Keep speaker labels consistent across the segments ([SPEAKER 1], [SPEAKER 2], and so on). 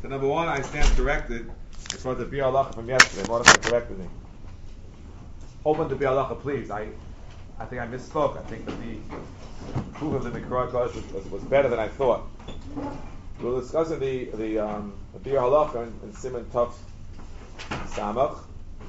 [SPEAKER 1] So number one, I stand corrected as far as the Biur Halacha from yesterday. Mordechai corrected me. Open the Biur Halacha, please. I think I misspoke. I think that the proof of the Mikra Kodesh was better than I thought. We were discussing the Biur Halacha in Siman Tov Samach.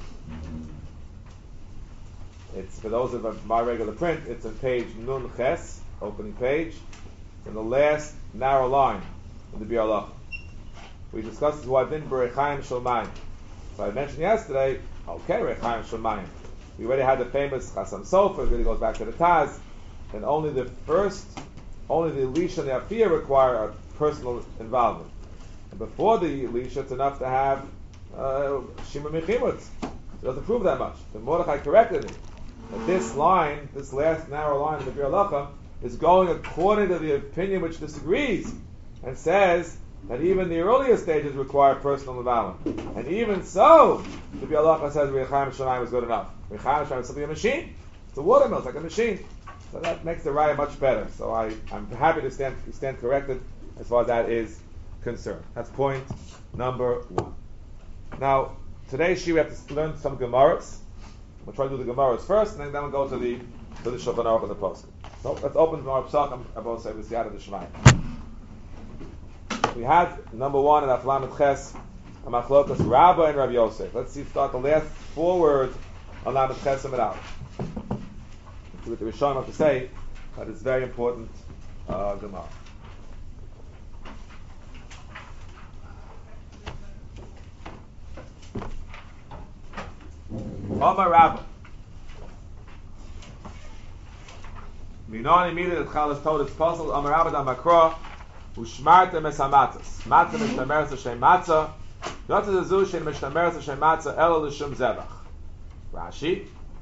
[SPEAKER 1] It's, for those of my regular print, it's on page Nun Ches, opening page. It's in the last narrow line of the Biur Halacha. We discussed who I've been Berechaim Shalmayim. So I mentioned yesterday, okay, Berechaim Shalmayim. We already had the famous Chasam Sofer, it really goes back to the Taz, and only the Elisha and the Afiyah require a personal involvement. And before the Elisha, it's enough to have Shima Mechimutz. It doesn't prove that much. The Mordechai corrected me. That this line, this last narrow line of the Biur Halacha, is going according to the opinion which disagrees, and says that even the earlier stages require personal involvement. And even so, the Biur Halacha says Rechaim Shamayim is good enough. Rechaim Shamayim is simply a machine. It's a water mill, it's like a machine. So that makes the raya much better. So I'm happy to stand corrected as far as that is concerned. That's point number one. Now, today we have to learn some Gemaras. We'll try to do the Gemaras first, and then we'll go to the Shulchan Aruch and the Posuk. So let's open Gemara Pesachim about Siyata D'Shmayim. We had number one in Aflamet Ches, a Machlokas Rabba and Rav Yosef. Let's start the last four words on Lamet Ches and Out. Let's see what the Rishon have to say, but it's very important Gemara. Omar Rabba. Minon immediately that Chalas told its puzzle. Omar Rabba da Makra. Ushmartem es hamatzas. Matzah mishtameres l'shem matzah. Yotzah zezu shein mishtameres l'shem matzah elo l'shum zevach. Rashi.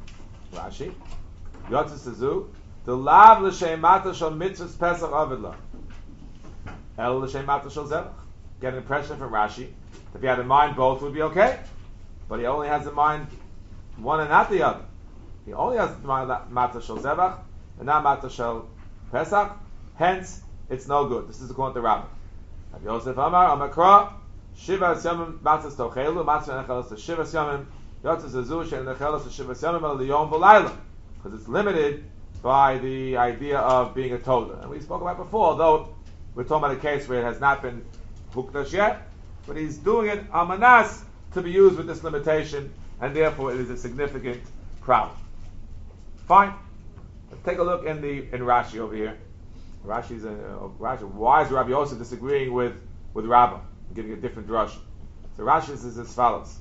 [SPEAKER 1] Yotzah zezu. The lav l'shem matzah shal mitzvahs pesach avidla. Elo l'shem matzah shal zevach. Get an impression from Rashi. If he had in mind both would be okay. But he only has in mind one and not the other. He only has in mind matzah shal zevach and not matzah shal pesach. Hence, it's no good. This is according to Rabbi. Rav Yosef Amar Amakra Shiva Yomim Matzah Stochelu Matzah Nechelas Shiva Yomim Yotzah Zezu Shein Nechelas Shiva Yomim El Liyom V'Layla, because it's limited by the idea of being a Toda. And we spoke about before, although we're talking about a case where it has not been Hukdash yet, but he's doing it Amanas to be used with this limitation, and therefore it is a significant problem. Fine. Let's take a look in Rashi over here. Rashi. Why is Rabbi Yosef disagreeing with Rabbah, giving a different drush? So Rashi is as follows.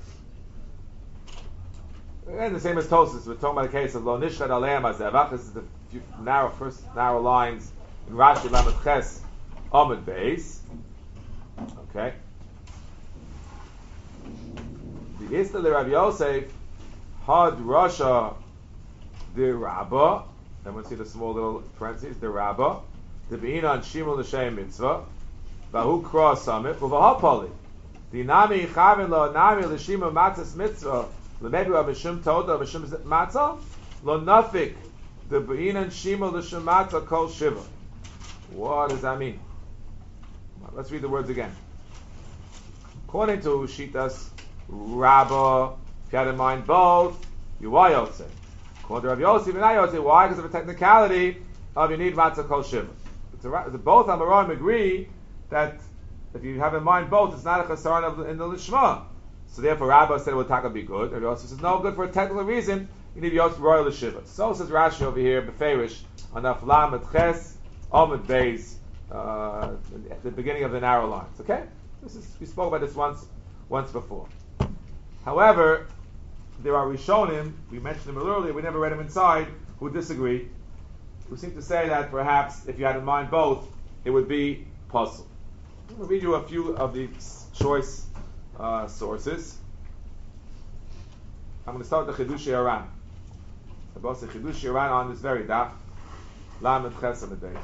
[SPEAKER 1] And the same as Tosfos, we're talking about the case of Lo Nishchad Aleim HaZevach. This is the first narrow lines in Rashi Lamed Ches Amud Beis. Okay. The Isla Le Rabbi Yosef Had Rasha De Rabbah. Then we'll see the small little parentheses. The Rabbah, the Be'inan Shimul L'Shem Mitzvah, Vahu Cross Summit, Uvahapoli. The Nami Chavin Lo Nami L'Shima Matzah Mitzvah, L'Medu Abishum Toda Abishum Matzah, Lo Nafik, the Be'inan Shimul L'Shem Matzah Kol Shiva. What does that mean? Well, let's read the words again. According to Shitas Rabbah, if you had in mind both, you are Yosef. According to Rav Yosef and I Yosef, why? Because of a technicality of you need matzah kol shiva. Both Amoraim agree that if you have in mind both, it's not a chasaron in the lishma. So therefore, Rabbah said it would taka be good. Rav Yosef says no good for a technical reason. You need Yosef royal l'shiva. So says Rashi over here, beferish on Aflam et Ches Amud Beis, at the beginning of the narrow lines. Okay, we spoke about this once before. However, there are Rishonim, we mentioned them earlier, we never read them inside, who disagree, who seem to say that perhaps if you had in mind both, it would be puzzle. I'm going to read you a few of the choice sources. I'm going to start with the Chidush Yaran. About the Chidush Yaran on this very daf, Lamed Ches Amud Beis.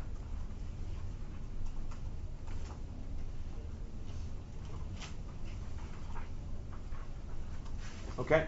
[SPEAKER 1] Okay?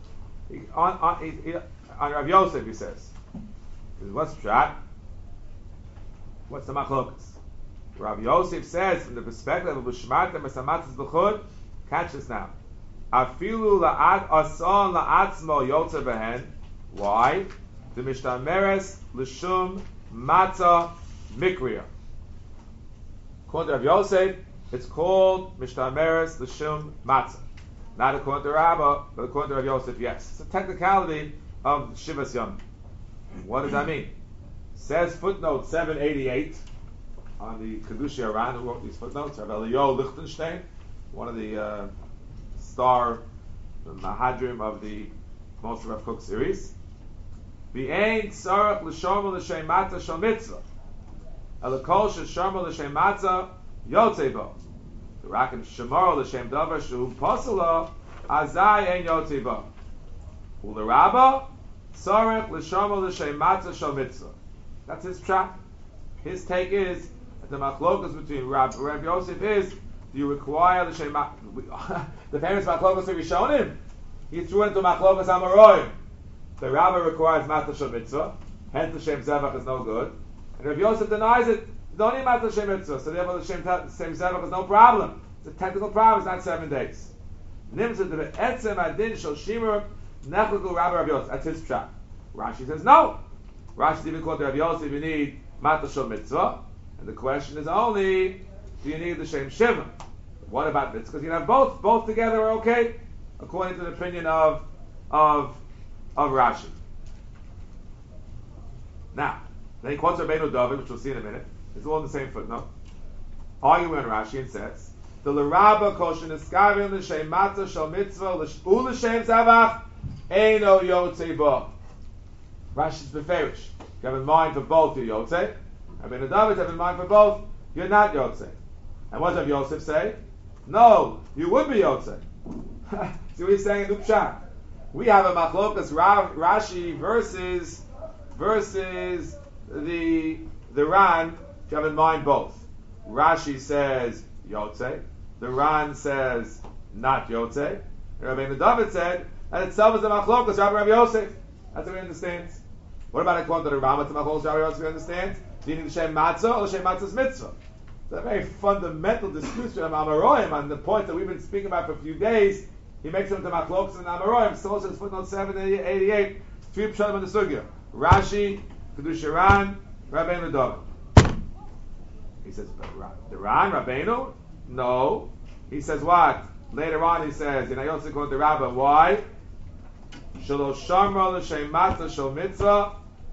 [SPEAKER 1] On Rav Yosef, he says, what's Pshat? What's the machlokas? Rabbi Yosef says, from the perspective of Ushmartem Esamatzis B'chud, catch this now. Afilu la'at ason la'atzmo yotze behen. Why? The mishtameres l'shum matzah mikriya. According to Rabbi Yosef, it's called mishtameres l'shum matzah. Not according to Rabbah, but according to Rabbi Yosef, yes. It's a technicality of Shivas Yom. What does that mean? Says footnote 788 on the Kedushei Aran, who wrote these footnotes, Rabbi Eliyahu Lichtenstein, one of the star Mahadrim of the Moshe Rav Kook series. V'ein tzarech l'shomer l'shem matzah shel mitzvah. Elakol sheshomer l'shem matzah yotzei bo. V'rakim shemor l'shem davar shehu posela azai ein yotzei bo. U'lerabba tzarech l'shomer l'shem matzah shel mitzvah. That's his pshat. His take is that the machlokas between Rabbi Yosef is, do you require the Shem the famous machlokas of Rishonim? He threw into machlokas Amoraim. The Rabbi requires matzah shel mitzvah, hence the Shem Zevach is no good. And Rabbi Yosef denies it. You don't need matzah shel mitzvah, so therefore the Shem Zevach is no problem. It's a technical problem. It's not 7 days. Nimtzah the etzem adin shel shimur nechleku Rabbi Yosef. That's his pshat. Rashi says no. Rashi even called Rabbi Yosef. You need matzah shel mitzvah, and the question is only, do you need the Shem Shiva? What about mitzvah? Because you can have both. Both together are okay, according to the opinion of Rashi. Now, then he quotes Rabbeinu David, which we'll see in a minute. It's all in the same footnote. Arguing on Rashi and says, the l'rabba koshin eskavim l'shem matzah shel mitzvah u'l'shem zavach eino yotzei bo. Rashi's beferish. You have in mind for both you're yotzei. Rabbeinu David have in mind for both you're not yotzei. And what does Yosef say? No, you would be yotzei. See what he's saying in Upshat. We have a machlokas Rashi versus the Ran. You have in mind both. Rashi says yotzei. The Ran says not yotzei. Rabbeinu David said that itself is a machlokas Rabbi Yosef. That's what we understand. What about according to the Rambam? It's a machlokas Rabbi Yosef. We understand. Do you need the Shem Matzah or the Shem Matzah's mitzvah? It's a very fundamental dispute with Amoraim on the point that we've been speaking about for a few days. He makes them to machlokas and Amoraim. So says footnote 788, 3 pshatim in the sugya. Rashi, Kedushei Aran, Rabbeinu David. He says, the Ran, Rabbeinu? No. He says what? Later on he says, in Ayotze called the Rabbi, why? Shelo sharma l'shem matzah shel mitzvah,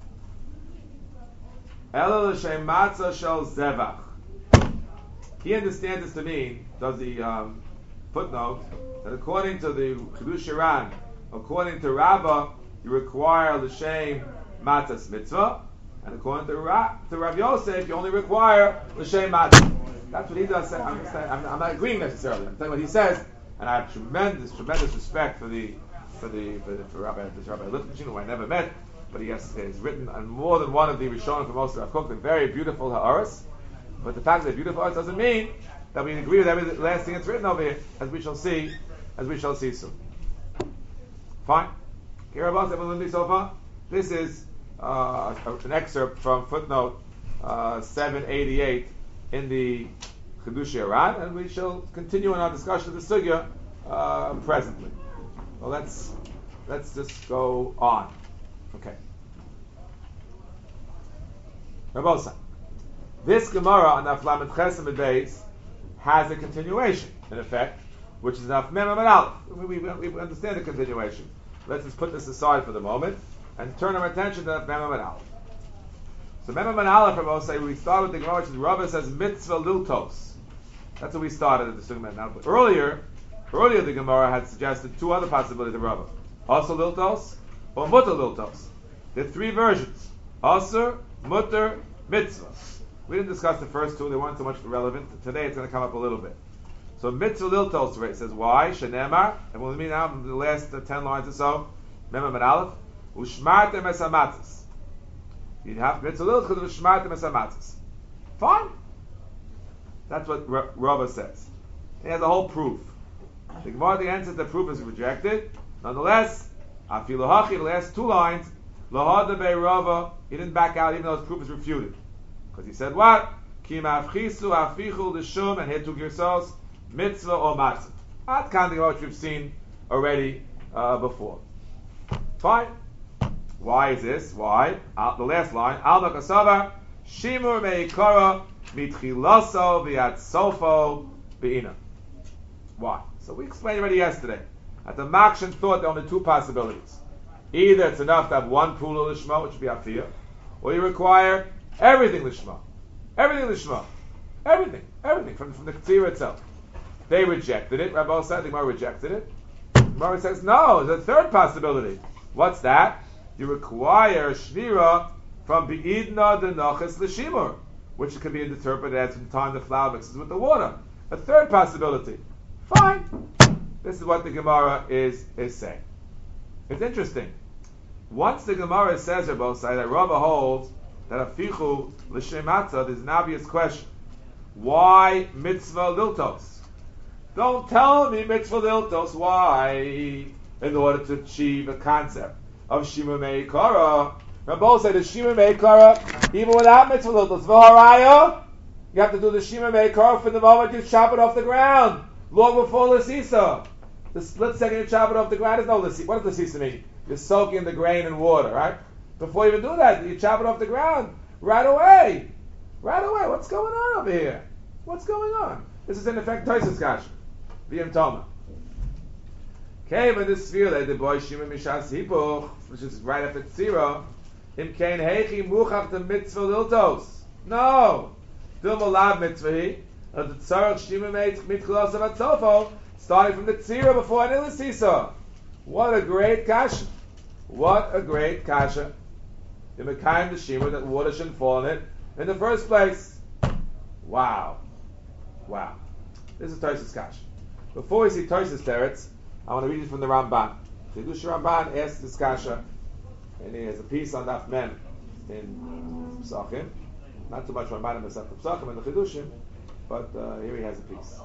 [SPEAKER 1] ela l'shem matzah shel zevach. He understands this to mean, does the footnote, that according to the Kedushei Aran, according to Rabbah, you require l'shem matzah's mitzvah, and according to Rav Yosef, you only require l'shem matzah. That's what he does say. I'm not agreeing necessarily. I'm telling what he says, and I have tremendous respect for Rabbi Lichtenstein, who I never met, but he has written on more than one of the Rishonim from most of Rav Kook, the very beautiful ha'aras. But the fact that they're beautiful ha'aras doesn't mean that we agree with every last thing that's written over here, as we shall see soon. Fine. Here about everyone so far. This is an excerpt from footnote 788 in the Kedushei Aran, and we shall continue in our discussion of the sugya presently. Well, let's just go on. Okay. Rabosa. This Gemara on Aflamet Chesed Beis has a continuation, in effect, which is Naf Mem and Aleph. We understand the continuation. Let's just put this aside for the moment and turn our attention to Naf Mem and Aleph. So Mem and Aleph, Rabosa, we start with the Gemara, which the Rabbi says mitzvah liltos. That's what we started at the Sugma. Now, earlier the Gemara had suggested 2 other possibilities of Rabbah. Asur liltos or mutter liltos. There are 3 versions. Asur, mutter, mitzvah. We didn't discuss the first 2, they weren't so much relevant. Today it's going to come up a little bit. So mitzvah liltos, right, says why? Shenemar, and we'll mean now the last 10 lines or so. Mem and Aleph. Ushmartem es hamatzos. You'd have mitzvah liltos because of ushmartem es hamatzos. Fine. That's what Rabbah says. He has a whole proof. The Gemara at the end says the proof is rejected. Nonetheless, afilu hachi, the last 2 lines, lahada bei Rabbah, he didn't back out even though his proof is refuted. Because he said what? Ki mafchisu afichu l'shum, and here two girsos, mitzvah or matzah. Not counting what we've seen already before. Fine. Why is this? Why? The last line, Al Makasava, Shimur meikara mitchilaso v'at sofo be'ina. Why? So we explained already yesterday that the Makshan thought there were only two possibilities. Either it's enough to have one pula lishma, which would be afiyah, or you require everything lishma. Everything lishma. Everything from the Ketzira itself. They rejected it. Rabbi said the Gemara rejected it. Gemara says, no, there's a third possibility. What's that? You require shvira from bi'idna denachas l'shimur, which can be interpreted as from the time the flour mixes with the water. A third possibility. Fine. This is what the Gemara is saying. It's interesting. Once the Gemara says, Rabbi Osai, that Rabbi holds that afichu l'shem matzah, there's an obvious question. Why mitzvah liltos? Don't tell me mitzvah liltos. Why? In order to achieve a concept of shima meikara. Rabbi said the shima meikara, even without mitzvah liltos, v'haraya, you have to do the shima meikara from the moment you chop it off the ground, long before l'sisa. The split second you chop it off the ground is no l'sisa. What does l'sisa mean? You're soaking the grain in water, right? Before you even do that, you chop it off the ground right away. Right away. What's going on over here? What's going on? This is in effect Tosis Kasha. V'yim Toma. Came in this sphere that the boy Shimon Mishas Hipuch, which is right after Tzira, Im Kain Heichi Muchach the Mitzvah Liltos. No! Dil Malav Mitzvahi, the Tzarech Shimon Mitchilos of Atzofo, starting from the Tzira before Anil Sisa. What a great Kasha. What a great Kasha. The Mekayim the Shimon, that water shouldn't fall in it in the first place. Wow. This is Tosis Kasha. Before we see Tosis Teretz, I want to read it from the Ramban. The Chidush Ramban asks this Kasha, and he has a piece on Daf Mem in Pesachim. Not too much Ramban in Pesachim and the Chidushim, but here he has a piece.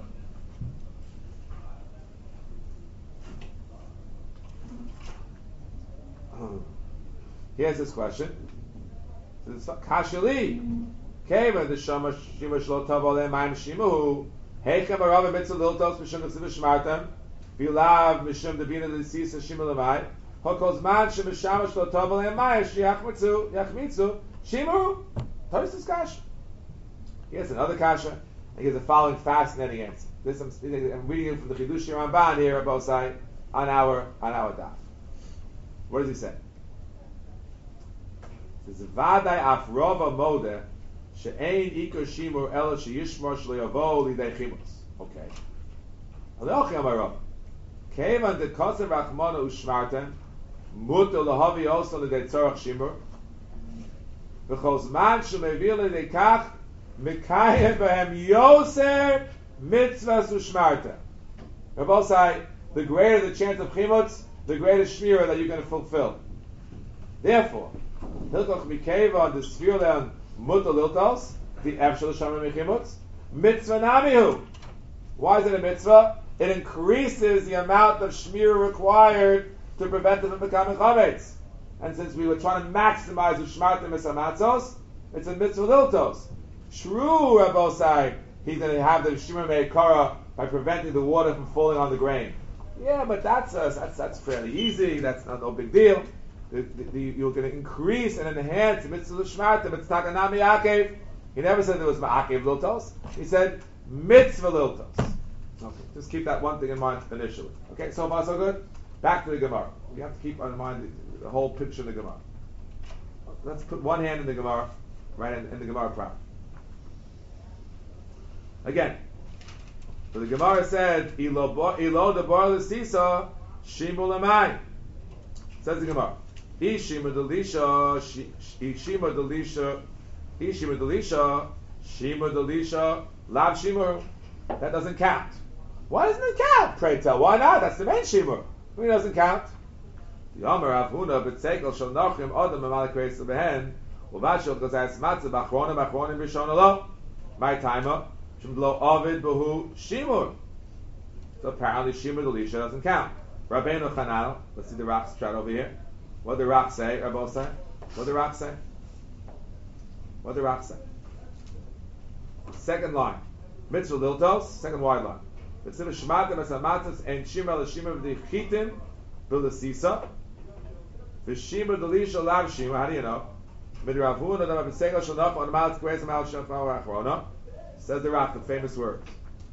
[SPEAKER 1] Here's this question. Kasha li, Keva the Shama Shima Shlo Tov Oleh Mayim Shimuhu, Heichem Arav Mitzvah Liltos Mishum Tzivah Shmartem, Vilav Mishum Devina L'Sisa Shima Lemai, Hokol Zman Shema Shama Shlo Tov Oleh Mayim Yachmitzu Shimuhu. Tosis Kasha. Here's another Kasha, and here's the following fascinating answer. This I'm reading it from the Chidush Ramban here, both sides on our daf. What does he say? It says, Vadai afrova mode she'ein ikar shimur ela she'yishmar sh'leyavo lidei chimus. Okay. Aleochi amarov. Kevan de kosev rachmana u'shmartem muter lehavi osa lidei tzorach shimur v'chol zman she'mevir lidei kach mekayem behem yoser mitzvahs u'shmartem. Rabbi say, the greater the chance of chimutz, the greater shmira that you're going to fulfill. Therefore, Hilkoch Mikeva, the Svirleon Mutter Liltos, the Efshel Shamar Mechimutz, Mitzvah Namihu. Why is it a mitzvah? It increases the amount of shmira required to prevent them from becoming chametz. And since we were trying to maximize the shmartim esamatzos, it's a mitzvah liltos. True, Rabbosai, he's going to have the shmira meikara by preventing the water from falling on the grain. Yeah, but that's fairly easy. That's no big deal. You're going to increase and enhance the mitzvah l'shmartim. It's takanami akev. He never said there was ma'akev liltos. He said mitzvah liltos. Okay, just keep that one thing in mind initially. Okay, so far so good. Back to the Gemara. You have to keep in mind the whole picture of the Gemara. Let's put one hand in the Gemara, right in the Gemara proper. Again, so the Gemara said, "Ilo debar l'sisa shimu l'may." Says the Gemara, "Ishima delisha, ishima delisha, shima delisha, lav shimur." That doesn't count. Why doesn't it count? Pray tell. Why not? That's the main shimur. Who doesn't count? The Amar Avuna b'tzekel shel nachim adam b'malek reis behen uvashel gazayis matzah b'achronim b'shon alo. My timer shem lo avid b'hu shimur. So apparently shimur delisha doesn't count. Rabbeinu Chananel, let's see the rocks right over here. What did the rock say? Rabbi say? What did the rock say? What did the rock say? Second line. Mitzvah liltos, second wide line. Mitzvah shmata mesamatas and shima l'shima v'dichitin v'l'sisa. V'shima d'lisha lav shima, how do you know? Midravuna da b'segel shalnach on mouth grace mouth shalnach achrona. Says the Rak, the famous words.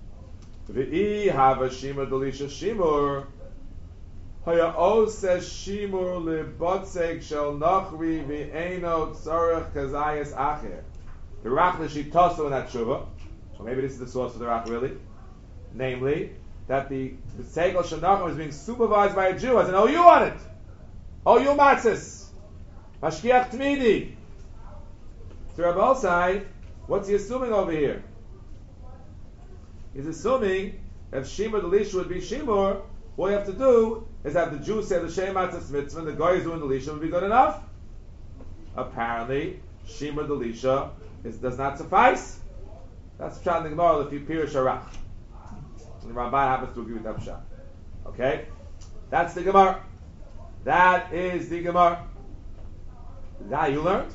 [SPEAKER 1] V'i hava shima d'lisha shimur. Haya o says shimur libotzeg shel nachri v'eino tzorech kazayas acher. The Rak l'shitoso in that shuvah. So maybe this is the source of the Rak really. Namely, that the Segel Shanachim is being supervised by a Jew, has an OU on it. OU matzis. Mashkiach Tmidi. So Rabbi Osai, what's he assuming over here? He's assuming if Shimur the Lisha would be Shimur, all you have to do is have the Jew say the Shem Matzis Mitzvah and the guy is doing the Lisha would be good enough. Apparently, Shimur the Lisha does not suffice. That's Pshat in the Gemara if you Pirish Arach. And the Ramban happens to agree with that Pshat. Okay? That's the Gemara. That is the Gemara. That you learned?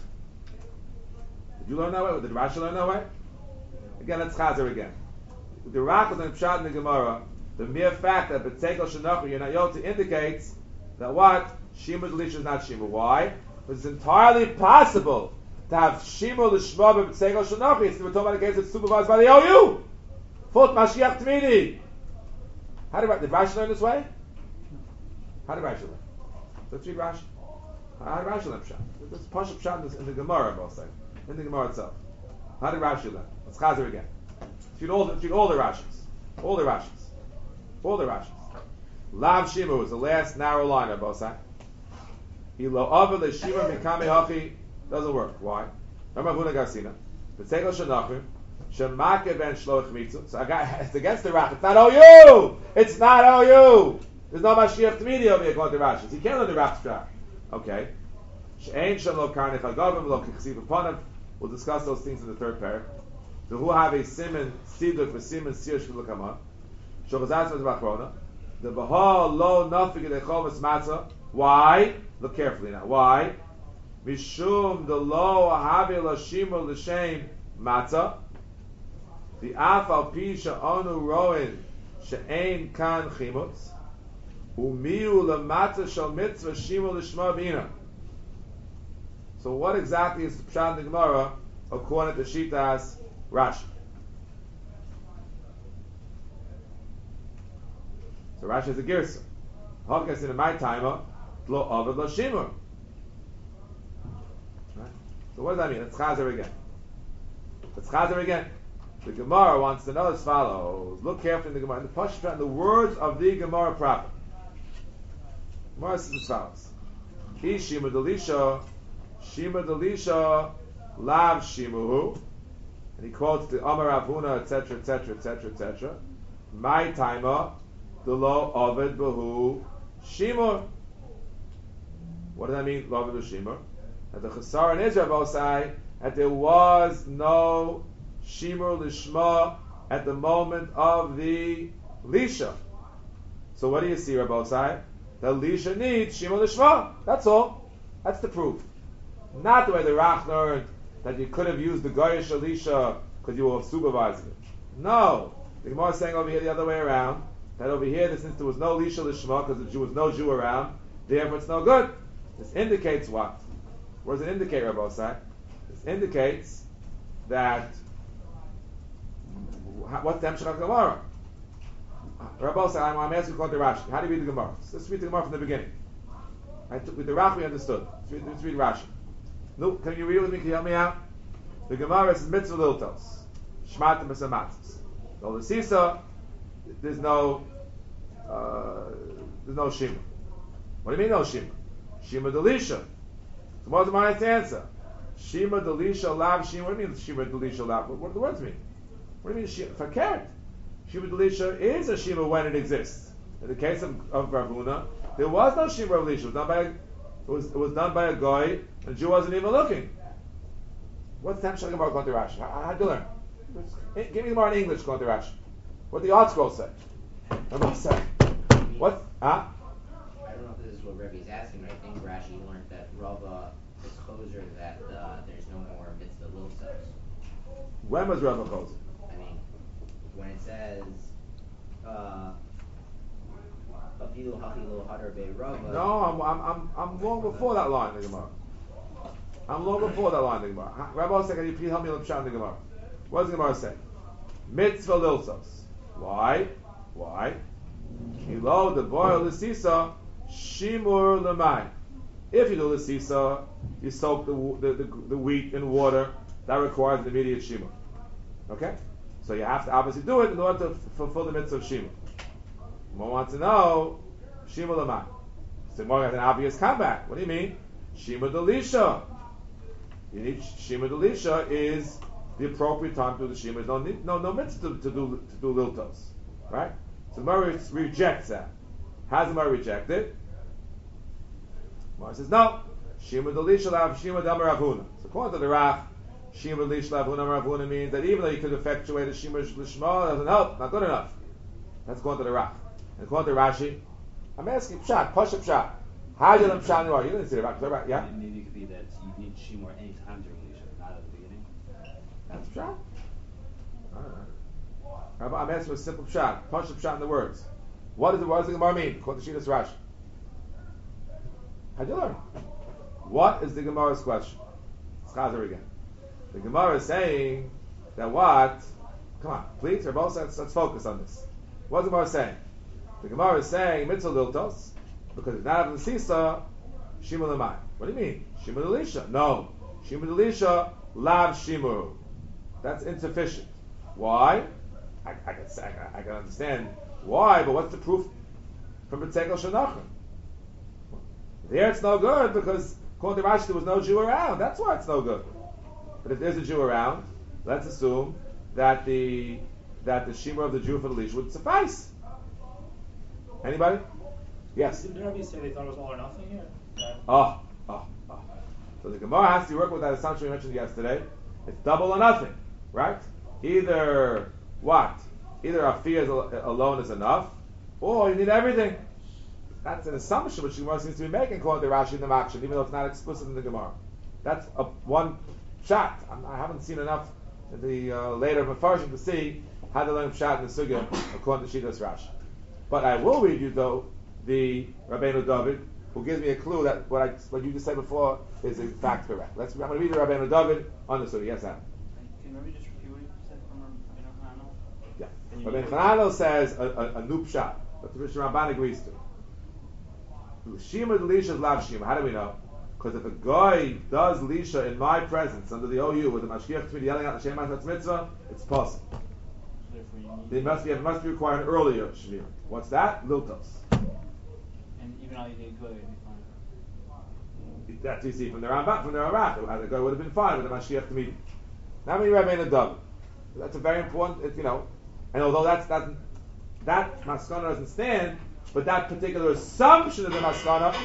[SPEAKER 1] Did you learn that way? Or did Rashi learn that way? Again, let's chazer again. The Rak is in Pshat in the Gemara. The mere fact that B'tzekel Shenochu you're not yota indicates that what? Shimur D'Lisha is not Shimur. Why? Because it's entirely possible to have Shimur L'Shma B'tzekel Shenochu. We're talking about a case that's supervised by the OU. Fut Mashiach Tmidi. Did Rashi learn this way? How did Rashi learn? Let's read Rashi. How did Rashi learn Pshat? This is Pasha Pshat in the Gemara, both say. In the Gemara itself. How did Rashi learn? Let's chazer again. Read all the Rashis. All the Rashis. All the Rashis. Lav Shimu is the last narrow line of both sides. Ilo Ava the Shima Mikame Hachi doesn't work. Why? Remember Huna Garsina. B'Tzegel Shanachim. Shemake ben Shloach Mitzu. So it's against the Rashi. It's not OU! It's not OU! There's no Mashiach Tmidi over here according to Rashi. So you can't learn the Rashi Pshat. Okay. She'ein Shem Lo Karnech HaGavim Lo Kichsiv Uponim. We'll discuss those things in the third parak. So who have a Siman Siduk for Siman Sir Shvil Kamah. Shovazaz Bachrona. The Bahal Lo Nafik Echol Matzah. Why? Look carefully now. Why? Mishum the Lo Ahavi Lashimur L'Shem Matzah. The Afal Pi Sha'onu Roin She'ein Kan Chimutz. Umiu L'Matzah Shal Mitzvah Shimur L'Shma Bina. So what exactly is the Pshat in the Gemara according to Shitas Rashi? So Rashi is a girsa. Hokas in my timer, lo avad lo shimur. So what does that mean? Let's chazer again. The Gemara wants to know as follows. Look carefully in the Gemara. In the Pashut, in the words of the Gemara proper. Gemara says as follows. Shimur Delisha, Lav Shimuhu. And he quotes the Amar Avuna, etc., etc., etc., etc. My timer, the lo Ovid Bahu Shimur. What does that mean, lo Ovid Shimur? That the Chasar in Israel both say that there was no Shimur Lishma at the moment of the Lisha. So what do you see, Rabbi Osai? The Lisha needs Shimur Lishma. That's all. That's the proof. Not the way the Rach learned that you could have used the Goyish Elisha because you were supervising it. No. The Gemara is saying over here the other way around, that over here, since there was no Lisha Lishma because there was no Jew around, therefore it's no good. This indicates what? What does it indicate, Rabbi Osai? This indicates that what's the Hemshech Gemara? Rabbi Osai, I'm asking you to Rashi. How do you read the Gemara? Let's read the Gemara from the beginning. With the Rach we understood. Let's read Rashi. No, can you read it with me? Can you help me out? The Gemara is mitzvah liltos, shmatim b'samatzis. So the sisa, there's no shima. What do you mean no shima? Shima delisha. So what's the honest answer? Shima delisha lav shima. What do you mean shima delisha lav? What do the words mean? What do you mean shima? Fakert. Shima delisha is a shima when it exists. In the case of Ravuna, there was no shima delisha. It was done by a guy, and the Jew wasn't even looking. What's the Hemshech Gemara going to Rashi? How do you learn? Give me the more in English going to Rashi. What did the art scroll say? What?
[SPEAKER 2] I don't know if this is what Rebbe is asking, but I think Rashi learned that Rava is choser that there's no more mitzvah liltos.
[SPEAKER 1] When was Rava Chosek?
[SPEAKER 2] I mean, when it says, Afilu hachilu hadar be'rava.
[SPEAKER 1] No, I'm long before that line in the Gemara. I'm long before that line in the Gemara. Rabbi said, can you please help me with Pshat in the Gemara? What does the Gemara say? Mitzvah lilsos. Why? Kilo the boil l'sisa shimur l'may. If you do l'sisa, you soak the wheat in water. That requires an immediate shimur. Okay? So you have to obviously do it in order to fulfill the mitzvah of shimur. One wants to know shimur l'may. So more has an obvious comeback. What do you mean? Shimur d'lisha. You need shimur d'lisha is the appropriate time to do the shimur. No mitzvah to do liltos, right? So the Gemara rejects that. How does the Gemara reject it? The Gemara says no. Shimur d'lisha lav shimur d'amar Ravuna. So according to the Raf, shimur d'lisha lav Ravuna means that even though you could effectuate a shimur l'shma, it doesn't help. Not good enough. That's according to the Raf. And according to Rashi, I'm asking pshat, push pshat. How do you learn pshat in the Gemara? You didn't see the Raf, yeah?
[SPEAKER 3] Maybe it could be that you need shimur any time during Lisha, not at the beginning.
[SPEAKER 1] That's pshat. I'm asking for a simple pshat. Push pshat in the words. What does the Gemara mean? According to Shitas Rashi. How'd you learn? What is the Gemara's question? It's Chazer again. The Gemara is saying that what? Come on, please, let's focus on this. What's the Gemara saying? The Gemara is saying mitzvah liltos because if not having the sisa, shimur l'may. What do you mean? Shimur d'lisha? No, shimur d'lisha lav shimur. That's insufficient. Why? I can understand why, but what's the proof from B'tzekel Shanachim? There it's no good because according to Rashi there was no Jew around. That's why it's no good. But if there's a Jew around, let's assume that the shimur of the Jew for the leash would suffice. Anybody? Yes.
[SPEAKER 4] Didn't Rabbi say they thought it was all or nothing here?
[SPEAKER 1] Oh. So the Gemara has to work with that assumption we mentioned yesterday. It's double or nothing, right? Either what? Either afiyah alone is enough, or you need everything. That's an assumption which the Gemara seems to be making, according to Rashi and the Makshan, even though it's not explicit in the Gemara. That's one shot. I haven't seen enough in the later Mefarshim to see how to learn shot in the Sugya according to Shitas Rashi. But I will read you though the Rabbeinu David, who gives me a clue that what you just said before is in fact correct. I'm going to read the Rabbeinu David on the Sugya. Yes, Adam.
[SPEAKER 4] Can Rabbi just repeat what you said from Rabbeinu Hanano?
[SPEAKER 1] Yeah. Rabbeinu Hanano says a noob shot, but the Ramban agrees to. Shimur d'lisha is lav shimur. How do we know? Because if a guy does lisha in my presence under the OU with the mashgiach to me yelling out the Shem Ma'aseh mitzvah, it's possible. It must be required an earlier shmir. What's that? Liltos.
[SPEAKER 4] And even though you did good, it'd be fine.
[SPEAKER 1] That you see from the Rambam, from the Rambam, the guy would have been fine with the mashgiach to me. Now many Rabbeinu David. That's a very important, and although that maskana doesn't stand, but that particular assumption of the maskana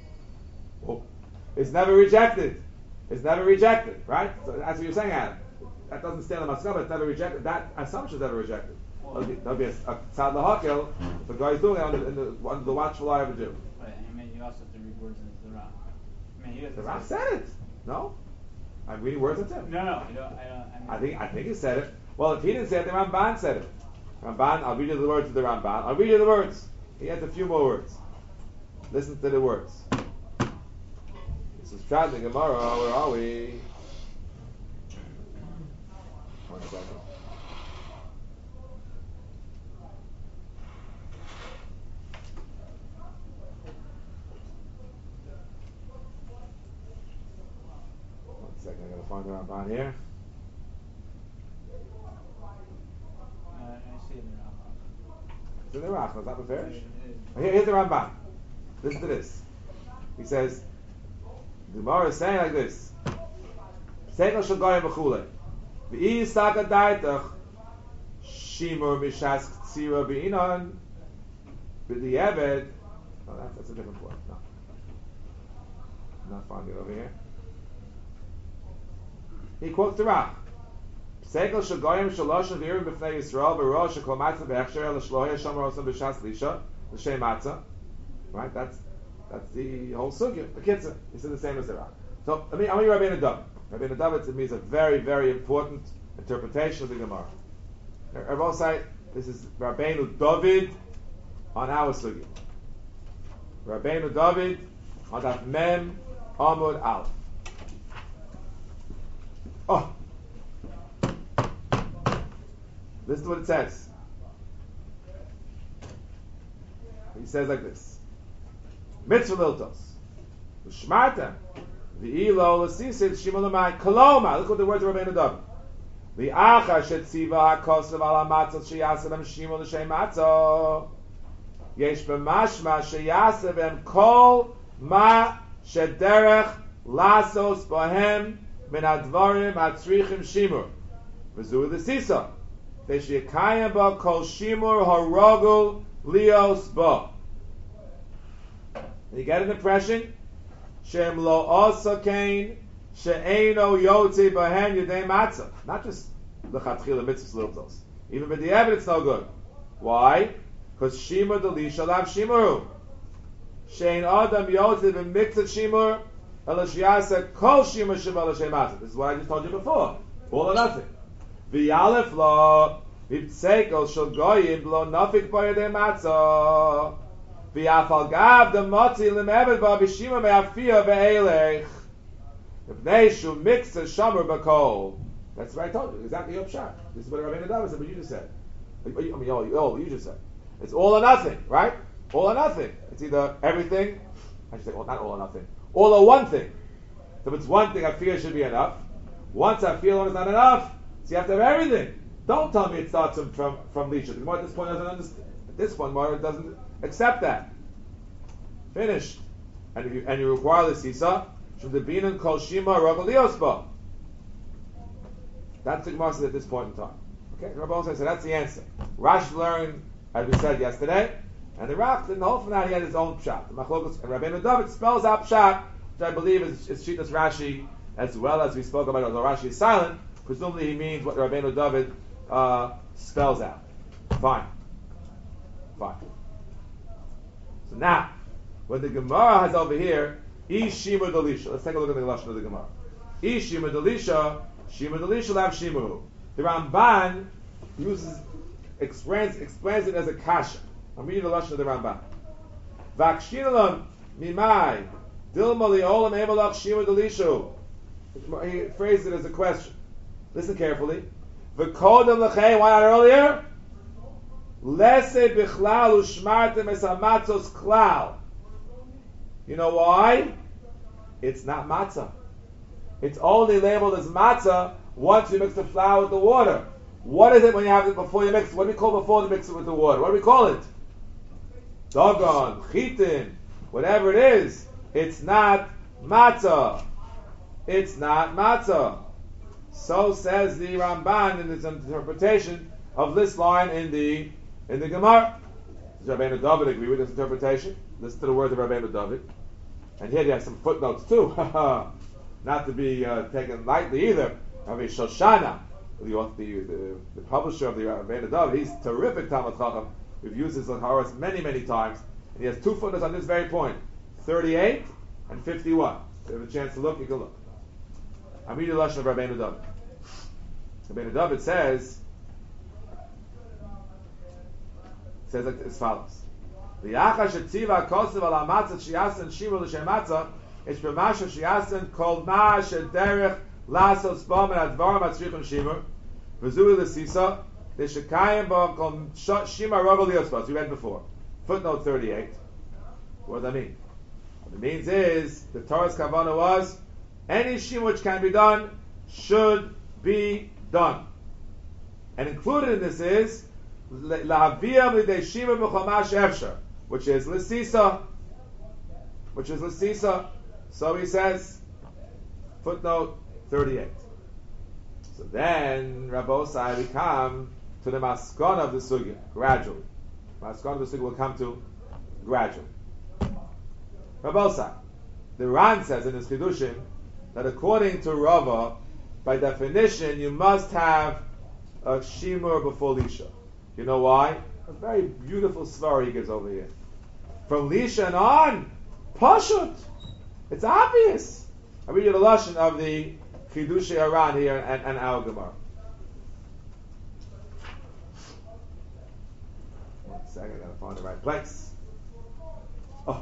[SPEAKER 1] is never rejected. It's never rejected, right? So that's what you're saying, Adam. That doesn't stand on maskana, it's never rejected. That assumption is never rejected. There'll be a tzad lahakil if a guy's doing it under the watchful eye of a Jew.
[SPEAKER 4] Right, and I mean, you also have to read words into the Rav. I mean,
[SPEAKER 1] The Rav said it. No? I'm reading words into him.
[SPEAKER 4] No,
[SPEAKER 1] I think he said it. Well, if he didn't say it, the Ramban said it. Ramban, I'll read you the words of the Ramban. I'll read you the words. He adds a few more words. Listen to the words. This is Pshat the Gemara. Where are we? 1 second. I'm going to find the Ramban here.
[SPEAKER 4] I see it in the Rav.
[SPEAKER 1] It's in the Rach, was that Beferish? Here's the Ramban. Listen to this. He says, the Gemara is saying like this: Seichel shel goyim v'chulei, v'ii saka daitach shimur mishas ktsira b'inon b'di'eved. Oh, that's a different word. No, I'm not finding it over here. He quotes the Rach. Seichel shel goyim shalosh v'irim b'fnei Yisrael v'rosh shekol matzah v'echsher l'shloya shomer osam b'shas lisha l'shem matzah. Right, that's the whole sugya. The kitzah. He said the same as the Rach. So I'm going to Rabbeinu David. Rabbeinu David to me is a very, very important interpretation of the Gemara. Rabosai, this is Rabbeinu David on our sugi. Rabbeinu David on that Mem Amud Aleph. Oh, listen to what it says. He says like this: Mitzvah Liltos, Shmartem, V'ilo L'Sisid Shimulamai Koloma. Look what the words of Rabbeinu David. Li'acha Shetziva HaKosav Al HaMatzot Sheyasadam Shimul L'Shem Matzah. Yesh b'mashma sheyasevem kol ma shederech lasos bohem min advarim atzrichim shimur v'zu l'sisa v'sheyakayim ba kol shimur harogul lios ba. You get an impression? Shem lo osa kain she'eino yotzi bohem yedei matzah. Not just l'chatchila mitzvahs l'iltos. Even b'di'evit it's no good. Why? Because Shimur Delisha Lav Shimuru. Shein Adam Yotzid b'miktzat Shimur Elashiyasa Kol Shimur Shimur L'Shem Matzah. This is what I just told you before. All or nothing. V'yalef lo V'ptsekel Shel Goyim B'lo Nafik B'yadei Matzah. V'yafal Gav the Motzi L'mevet Ba B'Shimur Me'afiyah Ve'elech. V'pnei Shu Miktzat Shamur B'Kol. That's what I told you. Exactly your pshat. This is what Rabbeinu David said, but you just said. You just said. It's all or nothing, right? All or nothing. It's either everything, I should say, well, not all or nothing, all or one thing. So if it's one thing, I feel it should be enough. Once I feel one is not enough, so you have to have everything. Don't tell me it starts from Lisha. The Gemara at this point doesn't understand. At this point, Gemara doesn't accept that. Finished. And you require the sisa, from the binan kol shima ragaliosba. That's the Gemara says at this point in time. Okay, Rabbi also said that's the answer. Rashi learned, as we said yesterday, and the Rav didn't hold from that. He had his own pshat. The Machlokas and Rabbeinu David spells out pshat, which I believe is Shitas Rashi, as well as we spoke about. Although Rashi is silent, presumably he means what Rabbeinu David spells out. Fine. So now, what the Gemara has over here, Shimur Delisha. Let's take a look at the lashon of the Gemara. Shimur Delisha, Shimur Delisha Lav Shimuru. The Ramban explains it as a kasha. I'm reading the lashon of the Ramban. Vakshinalon mimai dilma liolam emalach shimur delishu. He phrased it as a question. Listen carefully. V'kodem l'chei. Why not earlier? Lese bichlal ushmartem es hamatzos klal. You know why? It's not matzah. It's only labeled as matzah once you mix the flour with the water. What is it when you have it before you mix? What do we call before you mix it with the water? What do we call it? Dogon, chitin, whatever it is. It's not matzah. It's not matzah. So says the Ramban in his interpretation of this line in the Gemara. Does Rabbeinu David agree with this interpretation? Listen to the words of Rabbeinu David. And here they have some footnotes too. Not to be taken lightly either. Rabbi Shoshana, the publisher of the Rabbeinu David, he's terrific Talmud Chacham. We've used his Lacharos many, many times. And he has two footnotes on this very point, 38 and 51. If you have a chance to look, you can look. I'm reading the lashon of Rabbeinu David. Rabbeinu David says like as follows. V'yacha shetziva kosev al hamatzah sheyasen shimur l'shem matzah ish b'masha sheyasen kol ma shederech lasos bom and advarim atzrichim shimur v'zui l'sisa v'shekayim bo kol shimur rogol liospas. We read before. Footnote 38. What does that mean? What it means is the Torah's kavanah was any shimur which can be done should be done, and included in this is lahaviyah l'dei shimur b'chomash efshar, which is l'sisa. So he says, footnote 38. So then, Rabbosai, we come to the maskon of the sugya gradually. Maskon of the sugya will come to gradually. Rabbosai, the Ran says in his Chidushim that according to Rava, by definition, you must have a shimur before lisha. You know why? A very beautiful svar he gives over here. From lisha and on, pashut. It's obvious. I read you the lashon of the Chidushei Aran here and our Gemara. 1 second, I gotta find the right place. Oh.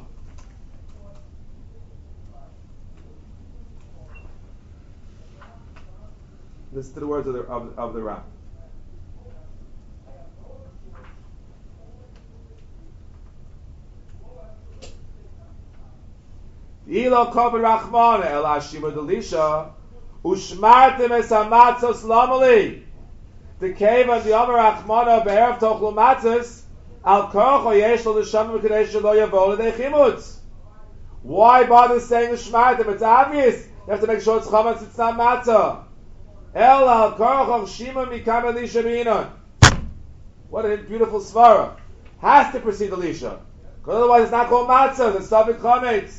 [SPEAKER 1] Listen to the words of the Ram. Ilo kover rachmana el ashima delisha ushmartem es hamatzos lamali the cave of the Amar Rachmana be'erev tochlu matzos al korcho yesh lo l'shamim kadesh lo yavo l'dei chimutz. Why bother saying ushmartem? It's obvious. You have to make sure it's chametz. It's not matzah. El al korcho shima mikam elisha b'inon. What a beautiful svara. Has to precede Elisha. Because otherwise it's not called matzah. It's stavik chametz.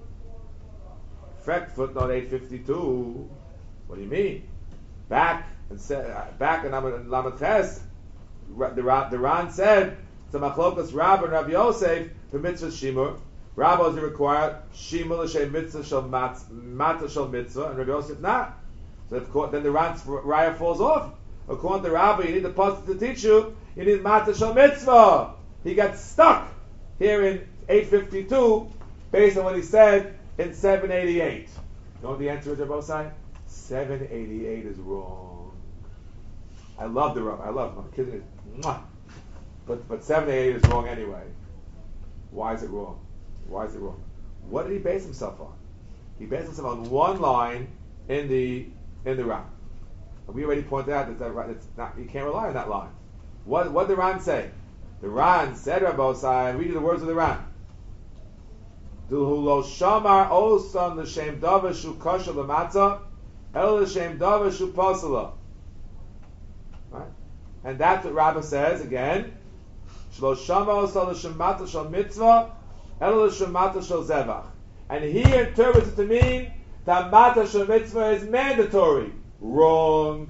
[SPEAKER 1] Footnote 852. What do you mean? Back in Lamed Ches, the Ran said to Machlokas Rabba and Rabbi Yosef for mitzvah shimur. Rabba is required shimur l'shem mitzvah shel matzah shel mitzvah, and Rabbi Yosef not. So then the Ran's raya falls off. According to Rabba, you need the pasuk to teach you. You need matzah shel mitzvah. He got stuck here in 852 based on what he said in 788. You know what the answer is, Rabbi Osai? 788 is wrong. I love the Rabbi. I love him. I'm kidding it. But 788 is wrong anyway. Why is it wrong? Why is it wrong? What did he base himself on? He based himself on one line in the Ran. And we already pointed out that it's not, you can't rely on that line. What did the Ran say? The Ran said, Rabbi Osai, read you the words of the Ran. Duhu lo shamar osan l'shem davar shu kosher l'matzah el l'shem davar shu pasala. Right? And that's what Rabbah says again. Shlo shamar osan l'shem matzah shel mitzvah el l'shem matzah shel zevach. And he interprets it to mean that matzah shel mitzvah is mandatory. Wrong.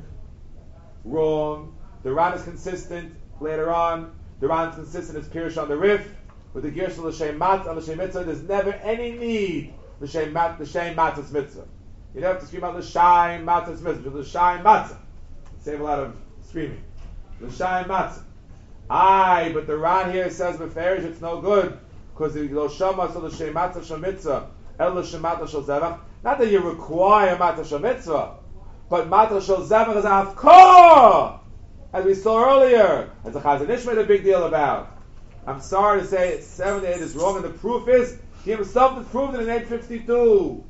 [SPEAKER 1] The Ran is consistent later on. The Ran is consistent as Pirush on the Rif. With the Gersh l'shem matzah and l'shem mitzvah, there's never any need l'shem matzah's mitzvah. You don't have to scream out l'shem matzah's mitzvah, l'shem matzah. Save a lot of screaming. L'shem matzah. But the Ran here says beferish it's no good because the l'shem matzah l'shem matzah shel mitzvah el l'shem matzah shel zevach. Not that you require matzah shel mitzvah, but matzah shel zevach is afkor, as we saw earlier, as the Chazon Ish made a big deal about. I'm sorry to say 7-8 is wrong, and the proof is he himself disproved it in 852.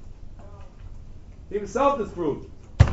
[SPEAKER 1] He himself disproved.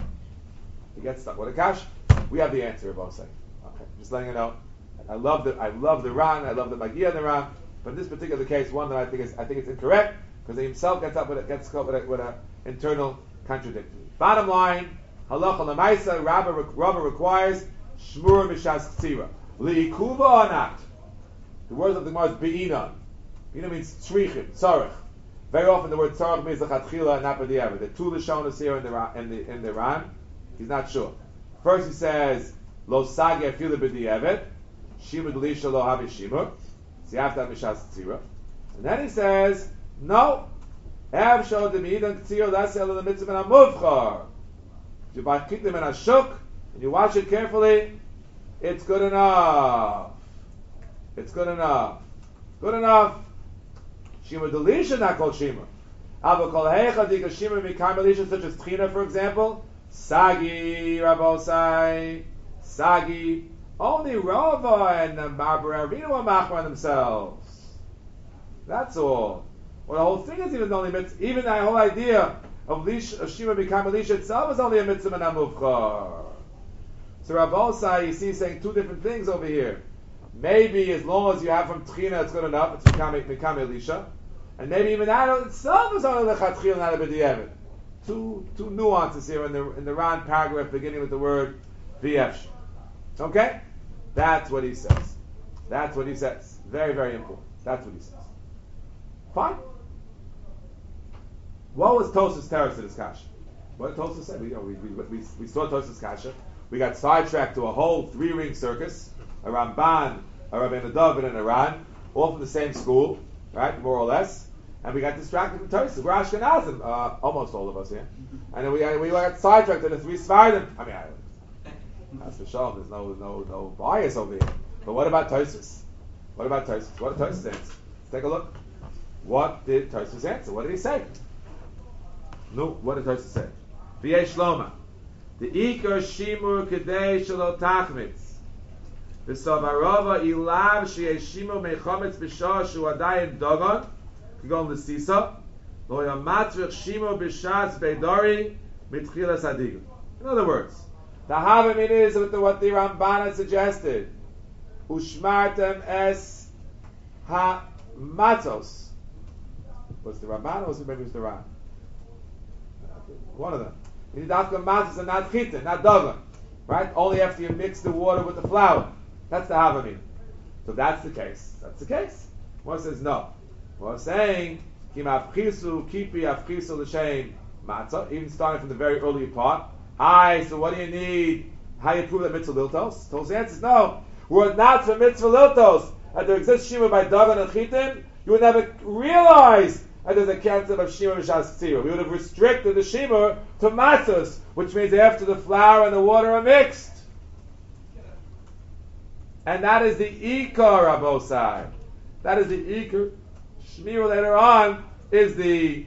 [SPEAKER 1] He gets stuck with a kash. We have the answer, both sides. Okay, just letting you know. I love the Ran, I love the Magia in the Ran, but in this particular case, one that I think it's incorrect because he himself gets caught with an internal contradiction. Bottom line, halacha l'maisa, Rabba requires shmur mishas ksira liikuva or not. The word of the Gemara is be'inan. Be'inan means tzrichim, tzarech. Very often the word tzarech means lechatchila and not b'di'evet. The two Lashonos here in the Ran. He's not sure. First he says lo sagi afila b'di'evet, shimur delisha lo havi shimur. So you have to have mishas tzira. And then he says no. Ev shol de'inan k'tzira l'asel the mitzvah and amuvchar. If you buy kitlim and ashuk and you watch it carefully, it's good enough. It's good enough. Good enough. Shima delisha, not called shima. Ava kol heicha dika shima mikam delisha, such as tchina, for example. Sagi, Rabosai. Sagi. Only Rava and Barbara Arvino are machmar themselves. That's all. Well, the whole thing is even only mitzvah. Even that whole idea of shima mikam delisha itself is only a mitzvah and a muvchar. So Rabosai, you see, saying two different things over here. Maybe as long as you have from Tchina, it's good enough. It's Mikam Elisha, and maybe even that itself is only the Chatchil, not a b'di'evet. Two nuances here in the Ran paragraph beginning with the word v'yevsh. Okay, that's what he says. That's what he says. Very, very important. That's what he says. Fine. What was Tosas Teres to this kasha? What did Tosas say? We saw Tosas kasha. We got sidetracked to a whole 3-ring circus. A Ramban, a Rabbeinu David, and a Ran, all from the same school, right, more or less, and we got distracted from Tosfos. We're Ashkenazim, almost all of us here, and then we got sidetracked to the 3 Svardim. I mean, that's for sure. There's no bias over here. But what about Tosfos? What about Tosfos? What did Tosfos answer? Let's take a look. What did Tosfos answer? What did he say? No, what did Tosfos say? V'yesh loma. The ikar shimur kedei shelo tachmitz. V'savarova ilav sheyesh shimur mechametz b'shah shu adayin dogon. Kigom l'sisa. Lo yamatrich shimur b'shas beidari mitchilas hadigun. In other words, the Havamina is what the Ramban suggested. Ushmartem es ha-matzos. Was the Ramban or maybe it was the Ram? One of them. You need after matzos and not chitin, not dagan. Right? Only after you mix the water with the flour. That's the Havamina. So that's the case. That's the case. One says no. One saying, Kim afchisu, kipi afchisu l'shem matzah, even starting from the very early part. So what do you need? How you prove that mitzvah liltos? Tosfos answers no. Were it not for mitzvah liltos, that there exists shima by dagan and chitin, you would never realize that there's a concept of shima b'shas k'tzira. We would have restricted the shima to matzos, which means after the flour and the water are mixed. And that is the ikar Rabosai. That is the ikar. Shmira later on is the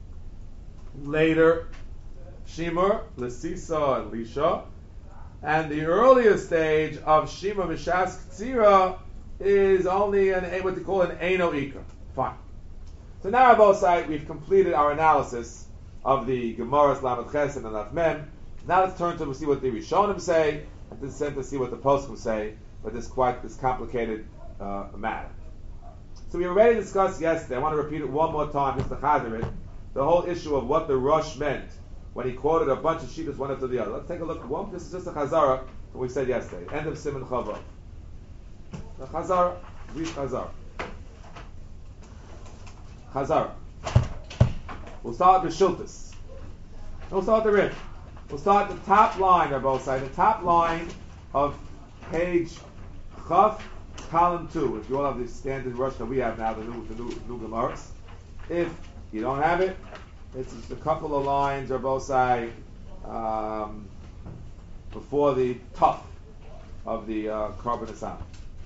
[SPEAKER 1] later Shimur, Lesisa, and Lisha. And the earlier stage of Shima Mishas Ktsira is only what they call an Eino Ikar. Fine. So now, Rabosai, we've completed our analysis of the Gemara's Lamed Ches and the Lamed Mem. Now let's turn to see what the Rishonim say, and to see what the Poskim say, but this complicated matter. So we already discussed yesterday. I want to repeat it one more time, just to chazer it. The whole issue of what the Rosh meant when he quoted a bunch of shittas one after the other. Let's take a look. This is just a chazara what we said yesterday. End of Siman Chavav. The chazara, brief chazara. Chazara. We'll start with Shiltas. We'll start the Rif. We'll start the top line, on both sides. The top line of page Chaf, column 2. If you all have the standard rush that we have now, the new Gemaras. If you don't have it, it's just a couple of lines or both sides before the top of the Korban Hasam.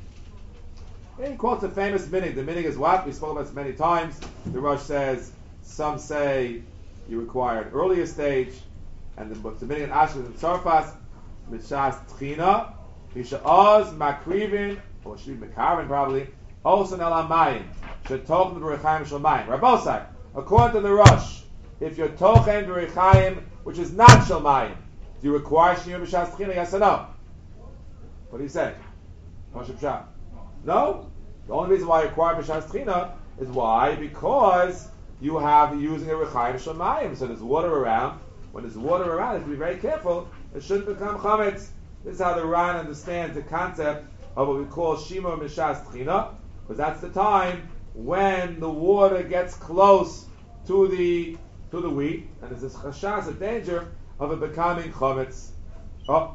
[SPEAKER 1] He quotes a famous minig. The minig is what? We spoke about this many times. The Rush says, some say you require an earlier stage, and the minig in Ashur and Tzarfas, Mishas Tchina, Misha'oz Makrivin, or should be Mekarin probably, Osan El Amayim, Shetochen B'Rechaim Shalmayim. Rabosai, according to the Rush, if you're Tochen B'Rechaim, which is not Shalmayim, do you require Shiyum Mishas Tchina, yes or no? What do you say? Moshe Pshat. No. The only reason why you require Mishas Tchina is why? Because you have using a Rechaim Shamayim. So there's water around. When there's water around, you have to be very careful. It shouldn't become Chametz. This is how the Ran understands the concept of what we call Shima Mishas Tchina, because that's the time when the water gets close to the wheat, and there's this chashas, a danger of it becoming Chametz. Oh.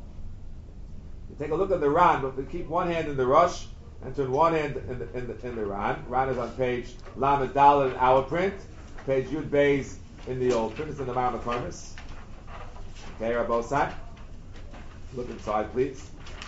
[SPEAKER 1] You take a look at the Ran, but we keep one hand in the Rush and turn one hand in the Ran. Ran is on page Lamed Daled in our print, page Yud Beis in the old print. It's in the Mount of Karmas. Okay, Rabosai. Look inside, please.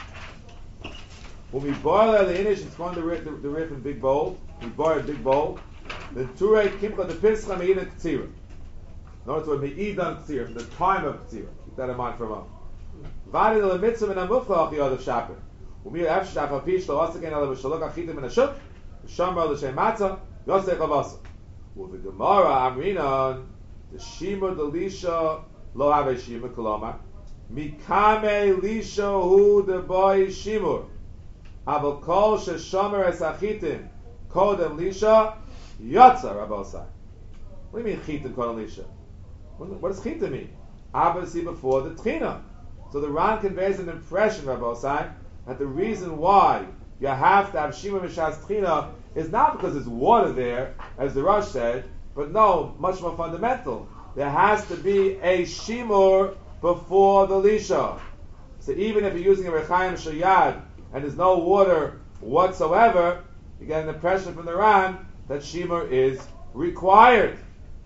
[SPEAKER 1] When we boil the Inish, it's going to the riff in big bowl. We boil a big bowl. Then Turei Kimcha the Pischa Me'idan K'tzira. Notice what Me'idan K'tzira, from the time of K'tzira. Keep that in mind for a moment. Vadi the mitzvah and amufla the other shaper. Umir afshaf apish lo asaken ala v'shalok achitim in a shuk. V'shamar l'shem matzah yosech avasa. With the Gemara Amrinon the shima the lisha lo have shima kolomar mikame lisha hu the boy shimur aval kol sheshomer es achitim kodem lisha yotza rabosai. What do you mean chitim kodem lisha? What does chitim mean? Obviously before the tchina. So the Ran conveys an impression, Rabosai, that the reason why you have to have Shima Mishas Tchina is not because there's water there, as the Rosh said, but no, much more fundamental. There has to be a Shimur before the Lisha. So even if you're using a Rechaim Shayad and there's no water whatsoever, you get an impression from the Ran that Shimur is required.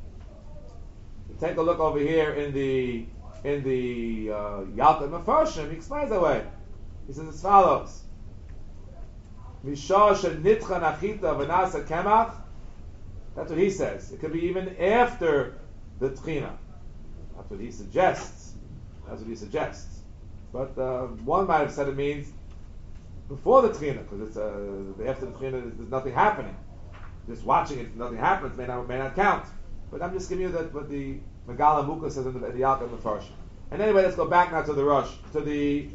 [SPEAKER 1] Take a look over here in the Yalkut Mefarshim. He explains that way. He says as follows: Mishah shenitcha nachita v'nasa kemach. That's what he says. It could be even after the tchina. That's what he suggests. But one might have said it means before the tchina, because it's after the tchina there's nothing happening. Just watching it, nothing happens, may not count. But I'm just giving you that what the Megala Mukha says in the Yalkut Mefarshim. And anyway, let's go back now to the Rosh, to the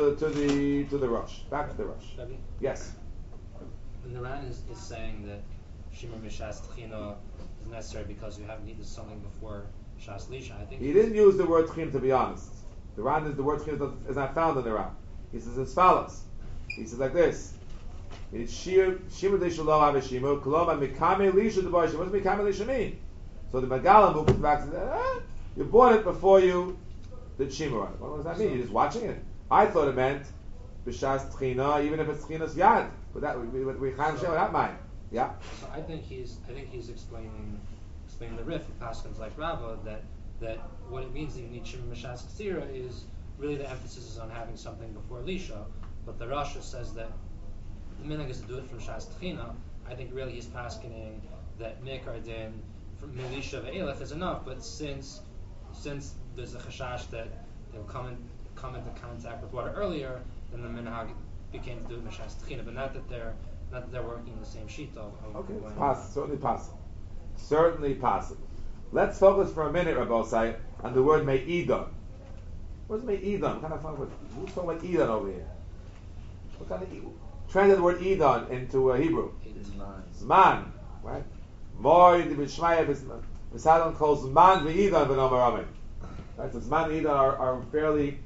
[SPEAKER 1] Rosh. Back to the Rosh.
[SPEAKER 5] Rabbi?
[SPEAKER 1] Yes.
[SPEAKER 5] The Ran is saying that Shimur Mishas Tchina is necessary because you have needed something before Shas Lisha. I think
[SPEAKER 1] He didn't use the word Tchina, to be honest. The word Tchina is not found in the Ran. He says as follows. He says like this. It's Shimur Deshalo Avishimur Koloma Mikame Lisha Devosh. What does Mikame Lisha mean? So the Megala Mukha back and says, you bought it before you did Shimur on it. What does that mean? You're just watching it. I thought it meant B'shas Tchina, even if it's Tchina's Yad. But that we can't show that mind. Yeah.
[SPEAKER 5] So I think he's explaining the riff of Paskins like Rava that what it means that you need Shimur Mishas Ksira is really the emphasis is on having something before Lisha. But the Rasha says that the minhag is to do it from Shas Tchina. I think really he's paskining that Mikar Din from Milisha Ve'elech is enough, but since there's a chashash that they'll come into contact with water earlier, then the minhag became to do it from Shas Tchina. But not that they're working in the same sheet of
[SPEAKER 1] Okay, it's
[SPEAKER 5] going.
[SPEAKER 1] certainly possible. Let's focus for a minute, Rabbosai, on the word Me'idon. What is Me'idon? What kind of fun word? Who's talking about Edon over here? What kind of translate the word Edon into Hebrew? Zman, right? More the Bishmaya Bisadon calls Zman ve'Edon v'Nomer Amen. Right? So Zman and Edon are fairly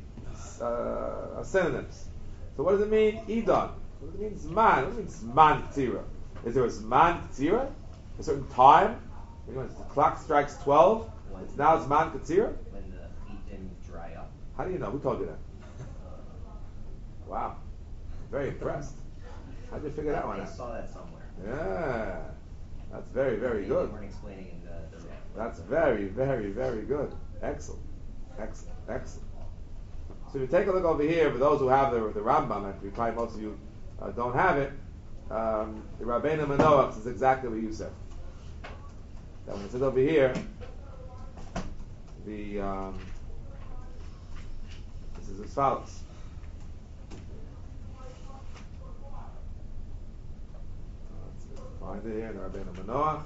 [SPEAKER 1] synonyms. So what does it mean, Edon? What does it mean, Zman? What does it mean, Zman Tzira? Is there a Zman Tzira? A certain time? You know, the clock strikes 12. It's now Zman Tzira.
[SPEAKER 2] When the Eaton dry up.
[SPEAKER 1] How do you know? Who told you that? Wow, very impressed. How did you figure that one
[SPEAKER 2] I
[SPEAKER 1] out?
[SPEAKER 2] saw that somewhere.
[SPEAKER 1] Yeah, that's very, very good.
[SPEAKER 2] They weren't explaining in the
[SPEAKER 1] That's very, very, very good. Excellent. So if you take a look over here, for those who have the Rambam, and we probably most of you don't have it, the Rabbeinu Manoach says exactly what you said. That when it says over here, this is as follows. Find it here in the Rabbeinu Manoach.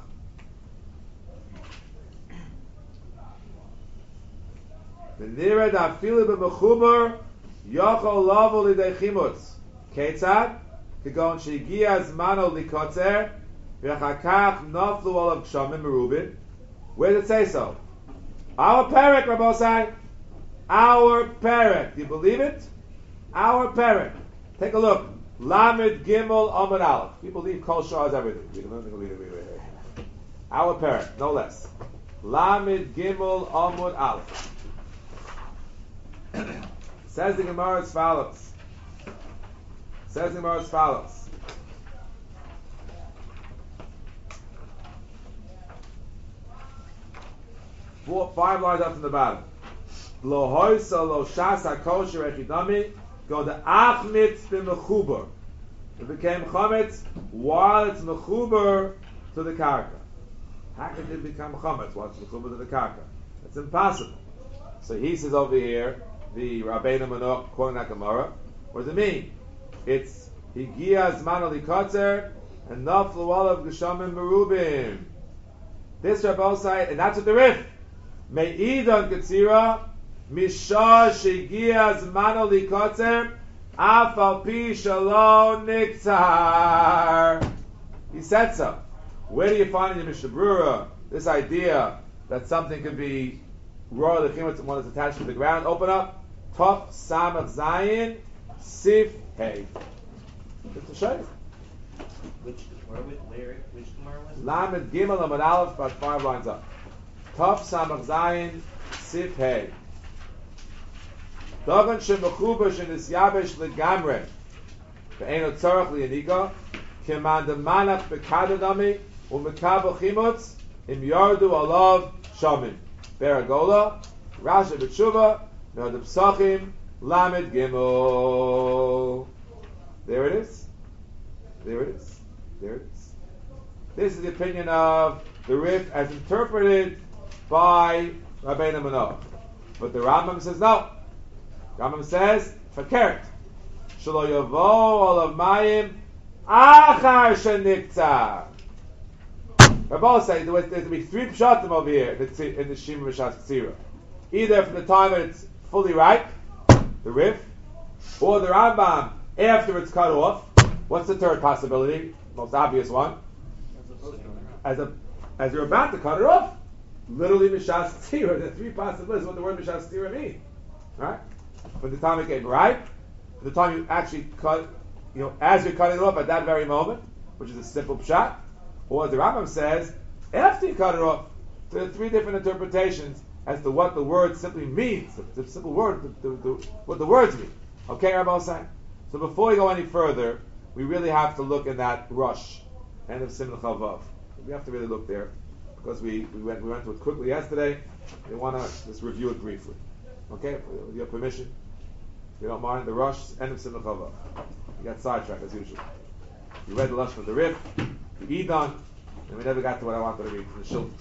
[SPEAKER 1] V'nira da'afilu b'mechubar yochol lavo l'idei chimutz. Ketzad? Kegon she'higia zmano likotzer v'chakach noflu olav gshamim merubin. Where does it say so? Our parek, Rabbosai. Our parek. Do you believe it? Our parek. Take a look. Lamed Gimel Amud Aleph. People leave Kol Shah as everything. Read it. Our parent, no less. Lamed Gimel Amud Aleph. Says the Gemara as follows. Five lines up from the bottom. Lo hoysa lo shas hakosher echidami. Go to achmitz b'mechuber. It became chametz while it's mechuber to the karka. How can it become chametz while it's mechuber to the karka? It's impossible. So he says over here, the Rabbeinu Manoach quoting that Gemara. What does it mean? It's higia zman alikotzer and naflu olav geshamim merubim. This Rabbosai, and that's what the rif. Me'idon ketzira. Misha shegia zmano likotzer af al pi shalom niktzar. He said so. Where do you find in the Mishnah Brura this idea that something could be royal lechimot when it's attached to the ground? Open up. Tov Samach Zayin Sif Hey. Just to show you.
[SPEAKER 2] Which Gemara was it?
[SPEAKER 1] Lamed Gimel Amud Aleph, about 5 lines up. Tov Samach Zayin Sif Hey. Dogan shemechuber shenisyabesh legamre ve'eno tzarach liyanika keman demanach bekadadami u'mekabel chimutz im yardu alav shamim beragola Rashi b'tshuva me'ad psachim lamed gimel. There it is. There it is. There it is. This is the opinion of the Rif as interpreted by Rabbeinu Manoach. But the Rambam says no. Rambam says, Fakert. Shelo yavo olav mayim achar sheniktzar. Rabbi say there's to be three pshatim over here in the Shima Mishas Ktsira. Either from the time that it's fully ripe, the Rif, or the Rambam after it's cut off. What's the third possibility? Most obvious one. As you're about to cut it off. Literally Mishas Ktsira. There are three possibilities what the word Mishas Ktsira means. Right? From the time it came ripe, from the time you actually cut, as you're cutting it off at that very moment, which is a simple pshat, or as the Rambam says, after you cut it off. So there are three different interpretations as to what the word simply means. The simple word, what the words mean. Okay, Rabbi saying. So before we go any further, we really have to look in that rush, end of Simon Chavav. We have to really look there because we went to it quickly yesterday. We want to just review it briefly. Okay, with your permission, if you don't mind, the rush, end of Simon Chavav. We got sidetracked as usual. We read the Lashon of the Rif, the Edon, and we never got to what I wanted to read from the Shultz.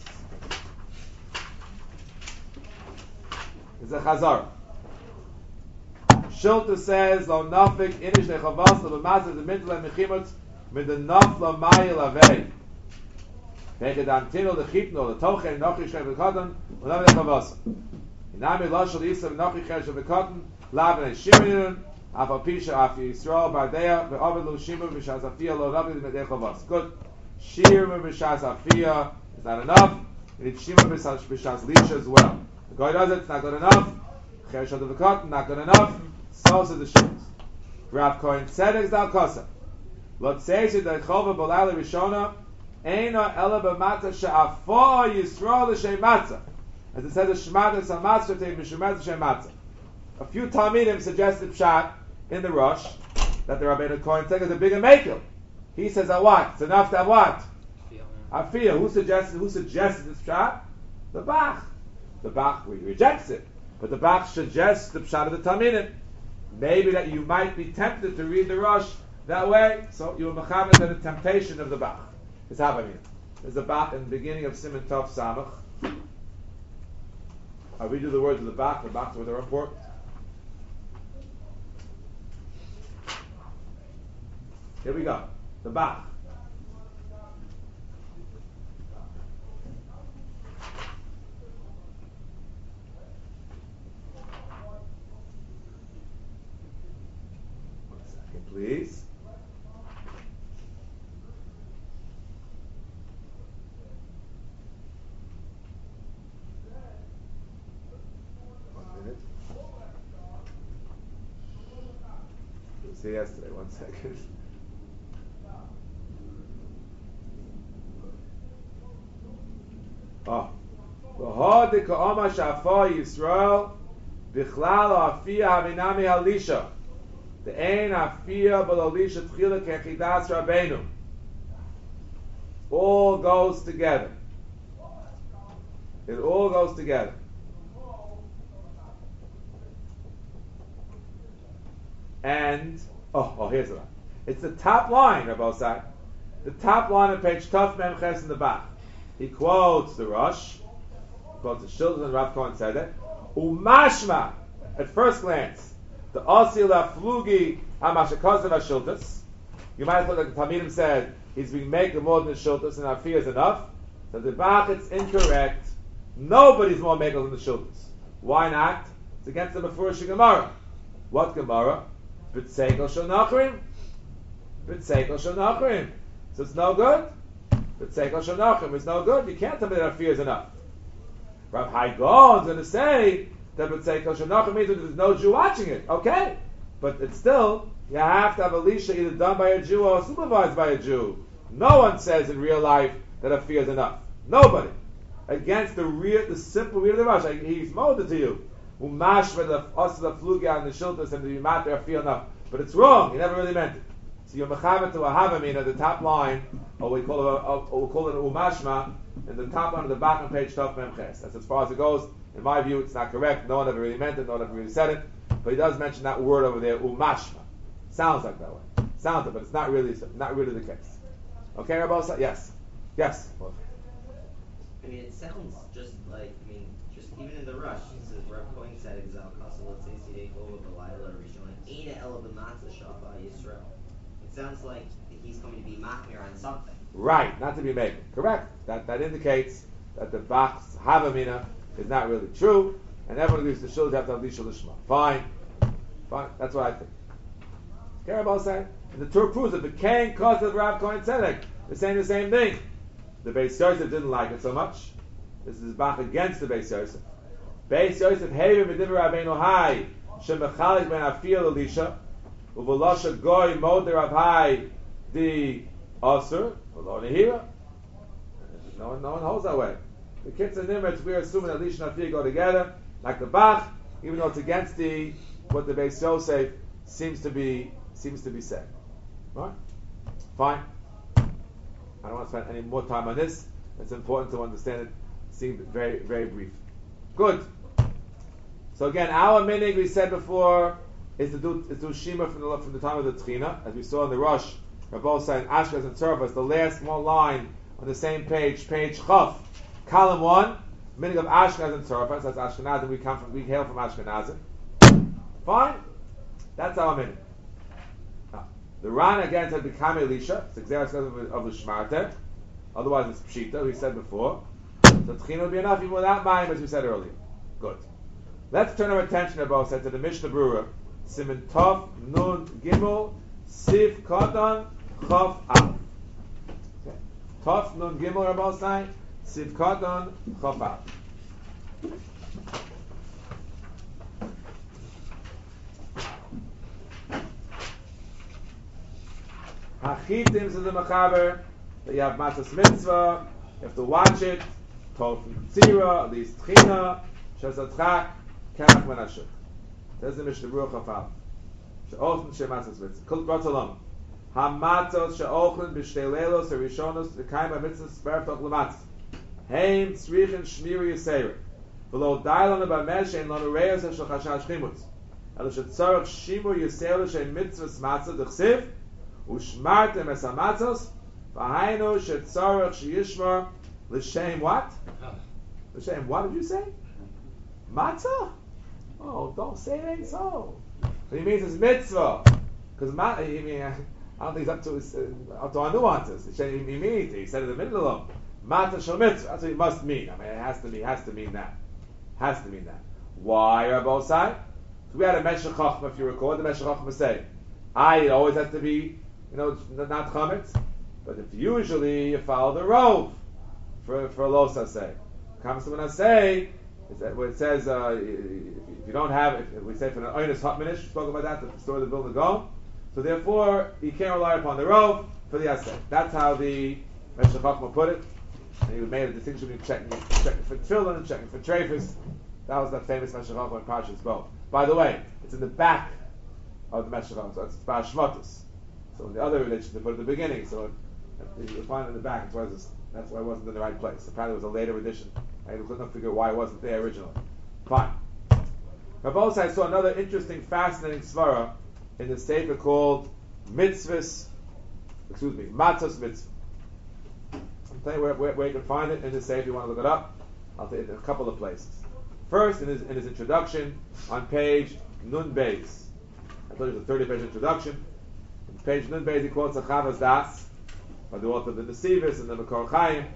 [SPEAKER 1] It's a Chazar. Shultz says, "Lo nafik inish nechavas lo b'mazah z'mintel mechimot mit the nafla mayil avei." Peked antino lechipno letochen nochi shel v'katan u'lam nechavas. Inami lashol yisrael nochi shel v'katan laven eshirinun afal pisha af Yisrael b'ardeya ve'ovid lo shimur b'shas afiyah lo navi nechavas. Good. Shimur b'shas afiyah is not enough. You need shimur b'shas lisha as well. The guy does it, it's not good enough. Cheresh of the v'katan, not good enough. So says the Shultz. Rav Kohen Tzedek Zal Kosa. Lo tzeisi d'chova b'layla rishona eino ela b'matzah she'afo Yisrael l'shem matzah. As it says, Shemadas al-matzah te'im b'shemet l'shem matzah. A few Talmidim suggested pshat in the Rosh that the Rabbeinu Kohen Tzedek is a bigger makel. He says, what? It's enough to have what? Afiyah. Who suggested this pshat? The Bach. The Bach rejects it. But the Bach suggests the pshat of the Talmidim. Maybe that you might be tempted to read the Rosh that way, so you will mechaber to the temptation of the Bach. It's Havamim. There's a Bach in the beginning of Siman Tov Samach. I'll read you the words of the Bach. The Bach's words are important. Here we go. The Bach. Please. One minute. It was here yesterday. 1 second. V'hod ka'oma shafa Yisrael bichlal afiyah havinami halisha. The ein afiyah b'lolisha tchila kechidas Rabbeinu. All goes together. It all goes together. And here's the line. It's the top line, Rabbi Osai. The top line on page Tuf Mem Ches in the back. He quotes the Rosh. He quotes the Shultz and Rav Kohen Tzedek. Umashma, at first glance, the Osil Aflugi Hamashakazav HaShultas. You might look like the Talmidim said he's being making more than the Shultas and Afiyah is enough. So the Bach, it's incorrect. Nobody's more making than the Shultas. Why not? It's against the Mefurish Gemara. What Gemara? B'tsekel shel nachrim. B'tsekel shel nachrim. So it's no good. B'tsekel shel nachrim is no good. You can't tell me that Afiyah is enough. Rav Haigon is going to say that B'tsekel shel nachrim means that there's no Jew watching it. Okay. But it's still, you have to have a lisha either done by a Jew or supervised by a Jew. No one says in real life that Afiyah is enough. Nobody. Against the simple read of the Rosh. He's molded to you. Umash with the osla fluga and the shiltas and the matter feel enough. But it's wrong. He never really meant it. So you're mechavet to a havamin at the top line, or we call it umashma, in the top line of the bottom page Tov Mem Ches. That's as far as it goes. In my view, it's not correct. No one ever really meant it. No one ever really said it. But he does mention that word over there, umashma. Sounds like that way. sounds it, but it's not really the case. Okay, Rabbi? Yes. Yes.
[SPEAKER 2] I mean, it sounds just like, just even in the rush, it says, Rav Cohen said, Exal Kasel, let's say, Sidei Kova, Belayla, Rishon, Eina Ela B'matzah Shafa Yisrael. It sounds like he's coming to be machmir on something.
[SPEAKER 1] Right, not to be making. Correct. That indicates that the Bach's Havamina is not really true, and everyone agrees the Shul have to have Lisha Lishma. Fine. That's what I think. Care about saying? And the Tur proves that the Kain caused the Rav Cohen Tzedek. They're saying the same thing. The Beis Yosef didn't like it so much. This is Bach against the Beis Yosef. Beis Yosef Heivim Medivar Rabbeinu Hai Shemechalik Ben Afil Elisha Uvolosha Goy Moder Rav Hai Di Asur V'lo Nehira. No one holds that way. The kids and Nimitz, we're assuming that Elisha and Afil go together, like the Bach, even though it's against what the Beis Yosef seems to be saying. Right? Fine. I don't want to spend any more time on this. It's important to understand it. Seems very, very brief. Good. So again, our minig we said before is to do shima from the time of the Tchina, as we saw in the Rosh, Rabbi saying Ashkenaz and Tzurvas, the last small line on the same page Chaf, column 1, minig of Ashkenaz and Tzurvas. That's Ashkenaz, we hail from Ashkenaz. Fine. That's our minig. The Ran again said B'kam Elisha, it's exactly of the Shmarte. Otherwise it's Pshita, we said before. So Tchina would be enough even without Mayim, as we said earlier. Good. Let's turn our attention, Abba said, to the Mishnah Brura. Siman Tov Nun Gimel Sif Kadon Chav Al. Tov Nun Gimel, Rabbi say, Sif Kadon Chav Al. Hachitim to the Mechaber, that you have Matzos Mitzvah, you have to watch it, Tov Tzira, at least Tchina, Shesatchak, Kerach Menashuk. Says the Mishnah Baruch Hafal. She'ochlen she Matzos Mitzvah. Kol Bratolom. Ha-Matzos she'ochlen b'shtei leilos ha-rishonos v'kayim ha-mitzvah spertoch l'matzah. Heim tzrichin shmiri yisera. V'lo dailon ha-bamesh ein lonu reyos ha-shel chashash chimutz. Elo she'tzorach shimur yisera she'en mitzvah s'matzah d'chsiv Ushmartem es hamatzos, v'hainu shetzorach sheyishmar l'shem what? L'shem what did you say? Matzah? Oh, don't say it ain't so. So he means it's mitzvah, because I don't think it's up to our nuances. He means he said in the middle of matzah shel mitzvah. That's what he must mean. I mean, it has to mean that. Has to mean that. Why are both sides? So we had a Meshech Chochmah, if you recall. The Meshech Chochmah say, it always has to be. Not chametz, but if usually you follow the rove for los asay. Comes to when I say is that where it says if you don't have if we say for an oinus hotminish, we spoke about that to store the bill to go. So therefore you can't rely upon the rove for the asay. That's how the Meshech Chochmah put it. And he made a distinction between checking for tefillin and checking for treifus. That was that famous Meshech Chochmah in Parshas Bo. By the way, it's in the back of the Meshech Chochmah, so it's Bar Shmotus. So in the other religions they put it at the beginning, so you'll find it in the back. That's why it wasn't in the right place. Apparently it was a later edition. I couldn't figure out why it wasn't there originally. Fine. Rabbi I saw another interesting, fascinating svara in the sefer called Matzos Mitzvah. I'll tell you where you can find it in the sefer if you want to look it up. I'll tell you in a couple of places. First, in his introduction, on page Nun Beis. I told you the 30-page introduction. Page Nun Beis, he quotes a Chavas Das by the author of the Nesivis and the Makor Chaim.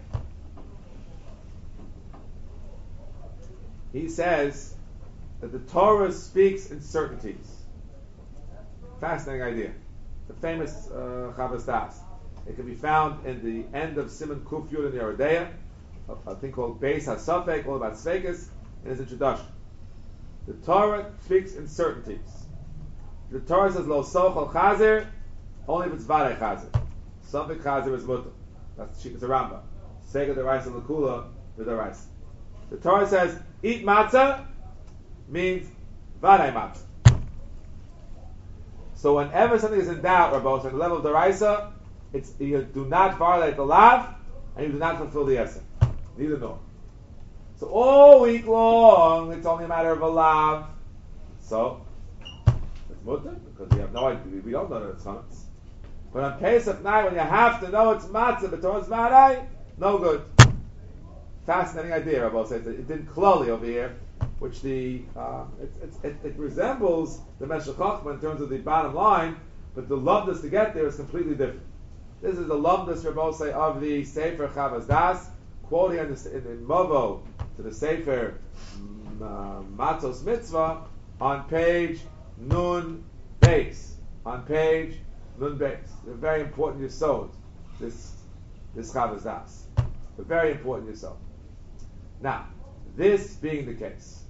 [SPEAKER 1] He says that the Torah speaks in certainties. Fascinating idea. The famous Chavas Das. It can be found in the end of Siman Kuf Yud in Yerodea, a thing called Beis HaSafek, all about Sveikas, in his introduction. The Torah speaks in certainties. The Torah says, Lo Sochel Chazer, only if it's Varei Chazer. Something Chazer is Mutter. That's the Rambam. Sega the rice and Lakula with the rice. The Torah says, eat matzah means Varei matzah. So whenever something is in doubt, Rabbi, on the level of the Raisa, it's you do not violate the lav and you do not fulfill the essence. Neither nor. So all week long, it's only a matter of a lav. So it's mutter because we have no idea. We don't know that it's chametz. But on Pesach night, when you have to know it's matzah, but towards Marai, no good. Fascinating idea, Rabbi says. It did clearly over here, which it resembles the Meshech Chochmah in terms of the bottom line, but the lumdus to get there is completely different. This is the lumdus, Rabbi say, of the Sefer Chavas Das, quoting in the Movo to the Sefer Matzos Mitzvah on page Nun Beis. On page Nun Beis. A very important yesod, this Chavas Das. A very important yesod. Now, this being the case,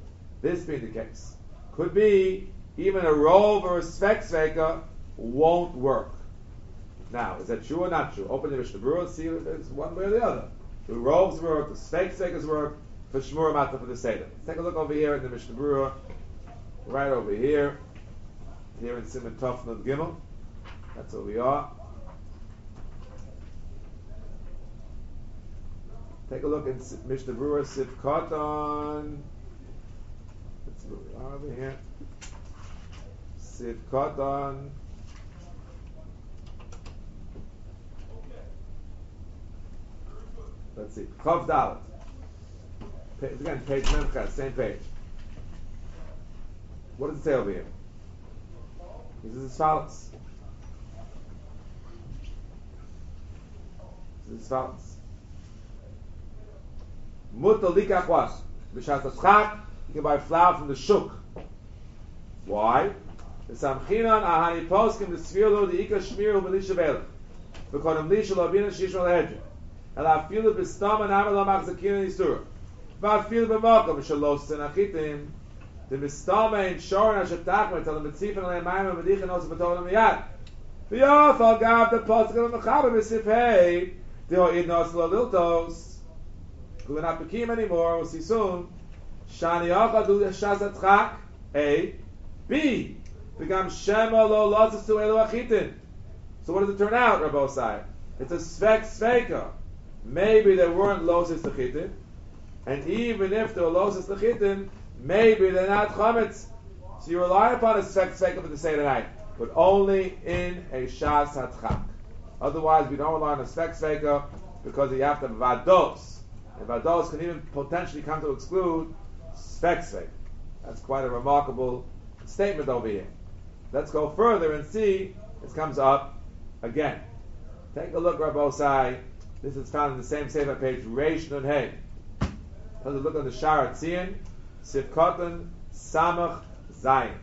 [SPEAKER 1] could be even a rove or a svek won't work. Now, is that true or not true? Open the Mishnah Berurah, see if it's one way or the other. The roves work, the svek work for Shmur Matzah for the Seder. Let's take a look over here in the Mishnah Berurah, right over here in Siman Tov Nun Gimel. That's where we are. Take a look in Mishnah Berurah Sivkatan. That's where we are over here. Sivkatan. Let's see. Chav Dalet. Again, page Memchat, same page. What does it say over here? This is as follows. Mutter likach was. B'shas haschak, you can buy flour from the shuk. Why? The samchinon ahani poskim the svirlo the ikar shmiru b'lisha velech. V'kodem lisha lo bina shishma lehedrin. El afilu b'stam and amel lo machzakin yisura. V'afilu b'mokom v'shalos senachitim. The b'stam ein shorin ashetachmet el mitzifin le'mayim v'medichin osu b'tolam miyad. V'yofal gav the poskim v'mechaber b'sifhei. Deho idnos lo liltos. We're not pekim anymore. We'll see soon. Shani achadu shasat chak. A. B. Become shema lo losses to elu achitin. So what does it turn out, Rabbi Osai? It's a sveka. Maybe there weren't losses to chitin, and even if there were losses to chitin, maybe they're not chametz. So you rely upon a sveka for the Seder night, but only in a shas hatchak. Otherwise, we don't rely on a sveka because you have to have vados. And vados can even potentially come to exclude svek. That's quite a remarkable statement over here. Let's go further and see. This comes up again. Take a look, Rabbi Osai. This is found in the same Sefer page, Reish Nun Hey. Take a look on the Shar Tzion, Sivkotan Samach Zayin.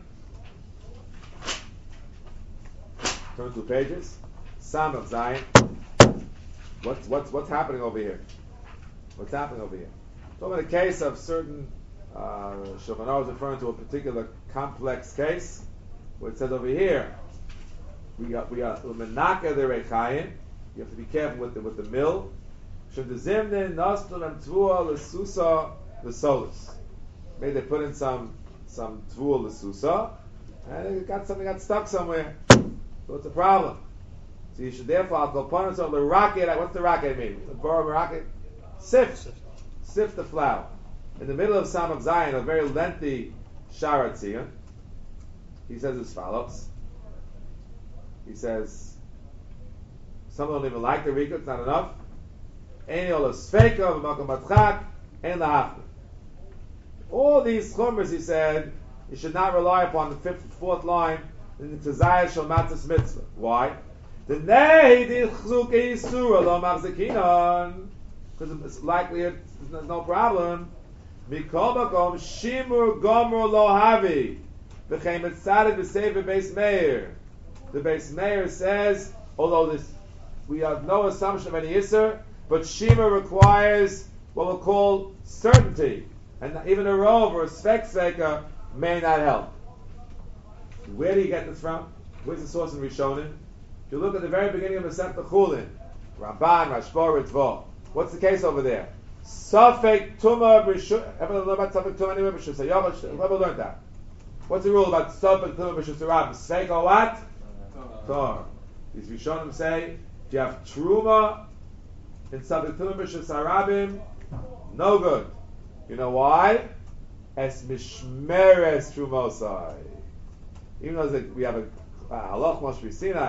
[SPEAKER 1] Turn 2 pages. Samach Zayin. What's happening over here? What's happening over here? Talking about a case of certain Shulchan is referring to a particular complex case, where it says over here, we are Menaka the Rechaim. You have to be careful with the mill. Shemdezimne Nostrum and Tvua Lesusa Lesolis. Maybe they put in some Tvua Lesusa, and something got stuck somewhere. So it's a problem. So you should therefore I'll go upon the rocket. What's the rocket mean? The borrow rocket. Sift the flour. In the middle of Samach Zayin, a very lengthy Shara Tzion, he says as follows. He says, some don't even like the Rika, it's not enough. All these chumras, he said, you should not rely upon the 5th, 4th line in the Tzayah Shal Matzah Mitzvah. Why? The Nei Dichzuk Yisura Lo Machzakinon. Because it's likely there's no problem. Mikol Makom Shimur Gomor Lo Havi V'chein Mitzadid V'Sefer Beis Meir. The Beis Meir says, although we have no assumption of any Yisr, but Shimur requires what we'll call certainty, and even a rov or a svek may not help. Where do you get this from? Where's the source in Rishonim? If you look at the very beginning of Masechta Chulin, Ramban, Rashba, Ritva. What's the case over there? Safek Tumah B'Shus. Everyone learn about Safek Tumah anywhere B'Shus. Whoever learned that? What's the rule about Safek Tumah B'Shus Rabbi? Sveik or what? Tor. These Rishonim say, if you have Truma in Safek Tumah B'Shus Harabim, no good. You know why? Es Mishmeres Trumosai. Even though we have a halach Moshe Sinai,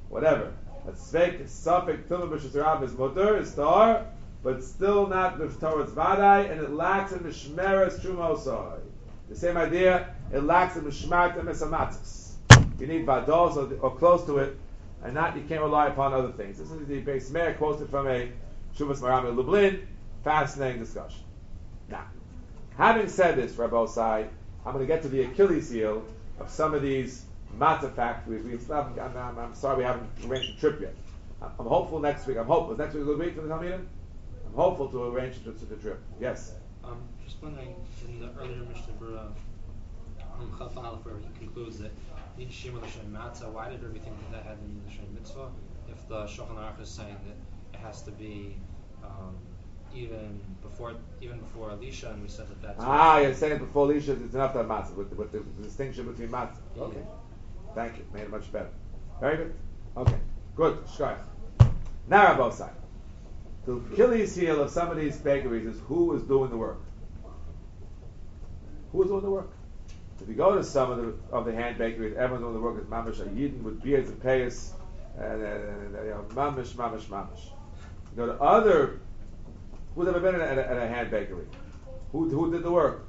[SPEAKER 1] whatever. A sveik suffix tuma b'shesarav is mutter, is tar, but still not towards vadai, and it lacks in mishmeres trumosai. The same idea, it lacks in mishmart and mesamatzis. You need vados or close to it, and not you can't rely upon other things. This is the Beis Meir quoted from a Shumas Marami Lublin. Fascinating discussion. Now, having said this, Rabbosai, I'm going to get to the Achilles heel of some of these matzah factories. I'm sorry we haven't arranged a trip yet. I'm hopeful next week. I'm hopeful. Is next week a good week for the Talmidim? I'm hopeful to arrange the trip. Yes?
[SPEAKER 5] Just wondering, in the earlier Mishnah Berurah, Chaf Aleph, where he concludes that Nid Shimon L'Shem Matzah, why did everything that had to be L'Shem Mitzvah? If the Shulchan Aruch is saying that it has to be even before Elisha, and we said that that's...
[SPEAKER 1] You're saying before Elisha it's enough to have matzah, with the distinction between matzah. Okay.
[SPEAKER 5] Yeah.
[SPEAKER 1] Thank you. Made it much better. Very good. Okay. Good. Shkoyach. Now Rabbosai. The Achilles heel of some of these bakeries is who is doing the work. Who is doing the work? If you go to some of the hand bakeries, everyone's doing the work is mamash ayidin with beards and payas, and mamash. You go to other. Who's ever been at a hand bakery? Who did the work?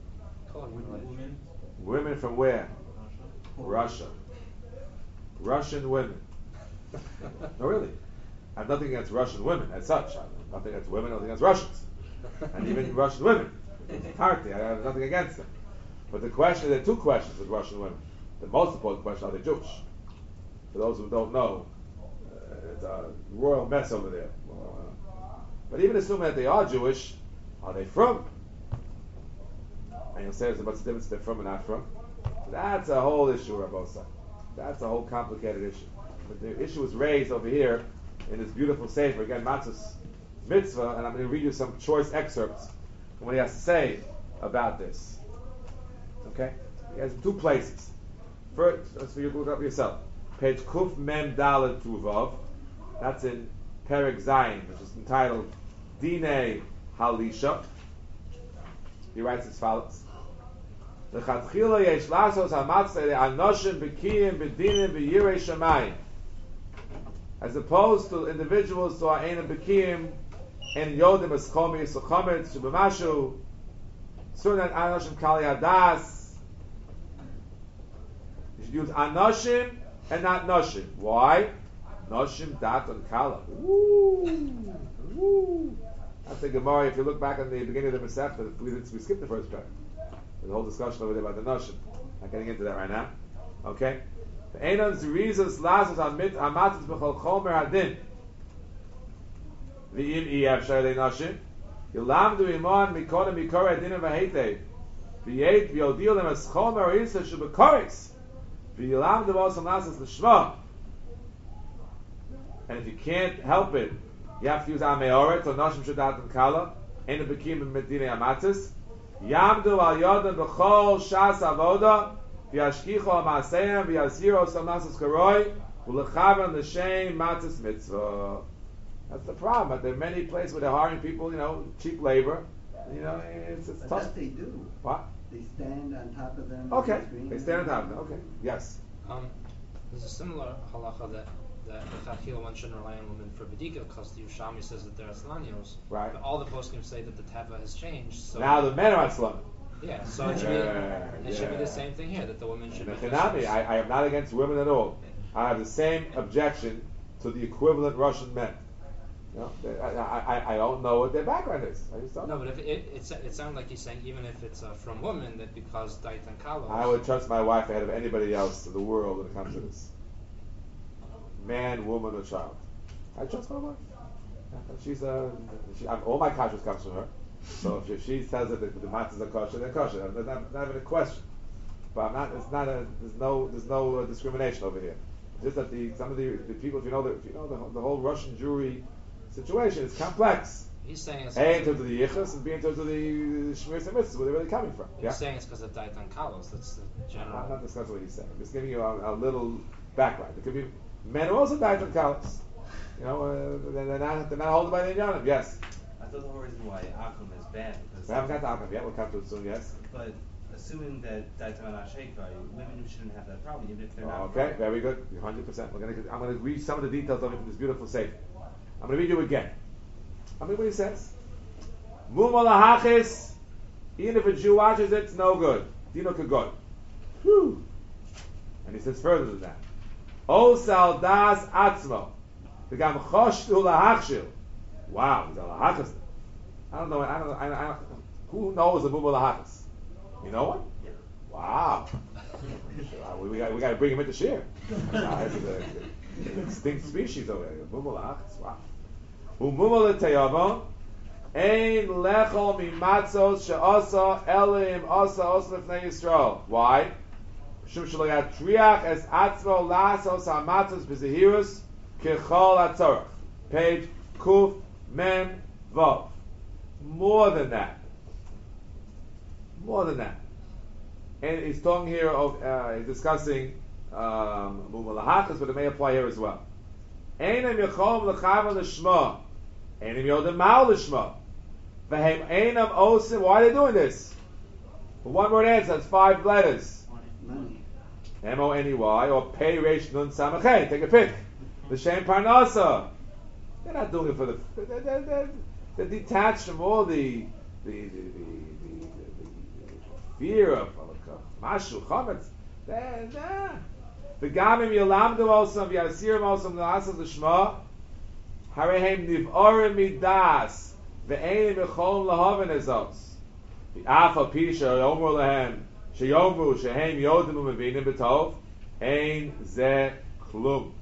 [SPEAKER 1] Women from where? Russia. Russian women. No, really. I have nothing against Russian women as such. I have nothing against women, nothing against Russians. And even Russian women. Partly, I have nothing against them. But the question, there are two questions with Russian women. The most important question, are they Jewish? For those who don't know, it's a royal mess over there. But even assuming that they are Jewish, are they from? And you'll say there's about the difference they're from and not from. That's a whole issue, Rabbosai. That's a whole complicated issue. But the issue is raised over here in this beautiful sefer, again, Matzah's Mitzvah, and I'm going to read you some choice excerpts from what he has to say about this. Okay? He has two places. First, so you look up yourself. Page Kuf Mem Dalet Tuvav. That's in Perek Zayin, which is entitled Dinei Halisha. He writes as follows: L'chatchila yesh lasos hamatzah le'anoshim b'kiyim b'dinim v'yirei shamayim, as opposed to individuals who are ein b'kiyim and yodim eskomi esochomet shubamashu sunan anoshim kali adas. You should use anoshim and not noshim. Why? Noshim dat and kala. That's the Gemara. If you look back on the beginning of the Masechta, we skipped the first part. There's a whole discussion over there about the Noshim. Not getting into that right now. Okay? The Einon Zirizos Lazos Hamatzis B'chol Chomer Hadin. V'im Iyab Sharei Noshim. Yilamdu Imon Mikodem Mikore Adinim V'heitei. V'yet V'yodil Them As Chomer Yisra Shub'Koris. V'yilamdu V'osam Lazos L'Shma. And if you can't help it, you have to use Ameoret or Noshim Shadat and Kala. Ein Bekim and Medina Amatis. Yamdu al Yodam B'chol Shas Avoda. V'yashkicho Amaseim V'yaziro Salnasus Karoi. V'lechavan L'Shem Matis Mitzvah. That's the problem. But there are many places where they're hiring people, cheap labor. It's tough.
[SPEAKER 6] That they do.
[SPEAKER 1] What?
[SPEAKER 6] They stand on top of them.
[SPEAKER 1] Okay. They stand on top of them. Okay. Yes.
[SPEAKER 5] There's a similar halacha that L'chachila one shouldn't rely on women for bedika because the Yerushalmi says that they're Aslanios.
[SPEAKER 1] Right.
[SPEAKER 5] But all the poskim say that the teva has changed. So
[SPEAKER 1] now the men are Aslanim.
[SPEAKER 5] Yeah, so it should be the same thing here, that the women should be.
[SPEAKER 1] I am not against women at all. I have the same objection to the equivalent Russian men. I don't know what their background is. I just don't know.
[SPEAKER 5] No, but it sounds like he's saying even if it's from women, that because Dait and Kalos.
[SPEAKER 1] I would trust my wife ahead of anybody else in the world when it comes to this. Man, woman, or child. I trust my wife. She's all my kashrus comes from her. So if she says that the matzahs are kosher, they're kosher. There's not even a question. But I'm not. It's not a. There's no discrimination over here. Just that some of the people, if you know the whole Russian Jewry situation is complex.
[SPEAKER 5] He's saying it's
[SPEAKER 1] A in terms of the yichus and B in terms of the shmiras and mitzvahs, where they're really coming from.
[SPEAKER 5] He's saying it's because of Dait and Kalos. That's the general.
[SPEAKER 1] I'm not discussing what he's saying. I'm just giving you a little background. It could be men who also Dait and Kalos. They're not holding by the Inyanim. Yes.
[SPEAKER 7] I thought the whole reason why Akum is bad because
[SPEAKER 1] we haven't got to Akum yet. We'll come to it soon. Yes.
[SPEAKER 7] But
[SPEAKER 3] assuming that Daitam al women shouldn't have that problem, even if they're not.
[SPEAKER 1] Okay, very good. 100%. I'm going to read some of the details of it from this beautiful sefer. I'm going to read you again. I mean, what he says. Mumal hachis, even if a Jew watches it, it's no good. Dino kagod. Whew. And he says further than that. O sal das atzmo. V'gam choshtu lahachshil. Wow, he's a lahachas. I don't know. Who knows the mumal hachis? You know one?
[SPEAKER 2] Yeah.
[SPEAKER 1] Wow. we got to bring him into share. It's an extinct species over there. Mumal hachis. Wow. Umumul teyavon. Ein lechol mimatzos she'asa elim asa lefnei Yisrael. Why? Shum shelo yatriach es atzmo lasos hamatzos b'zehirus kechol hatzorach. Page Kuf Mem Vav. More than that. And he's talking here of he's discussing mumul hachas, but it may apply here as well. Einem yechol l'chavan l'shma. Einem yodem mal l'shma. V'hem einam osim. Why are they doing this? For one word answer, it's 5 letters.
[SPEAKER 6] Money.
[SPEAKER 1] M-O-N-E-Y or Pei Reish Nun Samachay. Take a pick. L'shem Parnasa. They're not doing it for the. They're detached from all the fear of Mashu Chametz. The Gamim Yolamdu Osam Yasirim Osam L'Asas L'Shma Harehem Niv'orim Midas. Ve'ein v'chol lahaven ezos. The afa pisha yomer lehem sheyomru shehem yodim u'mevinim b'tov ein ze klum.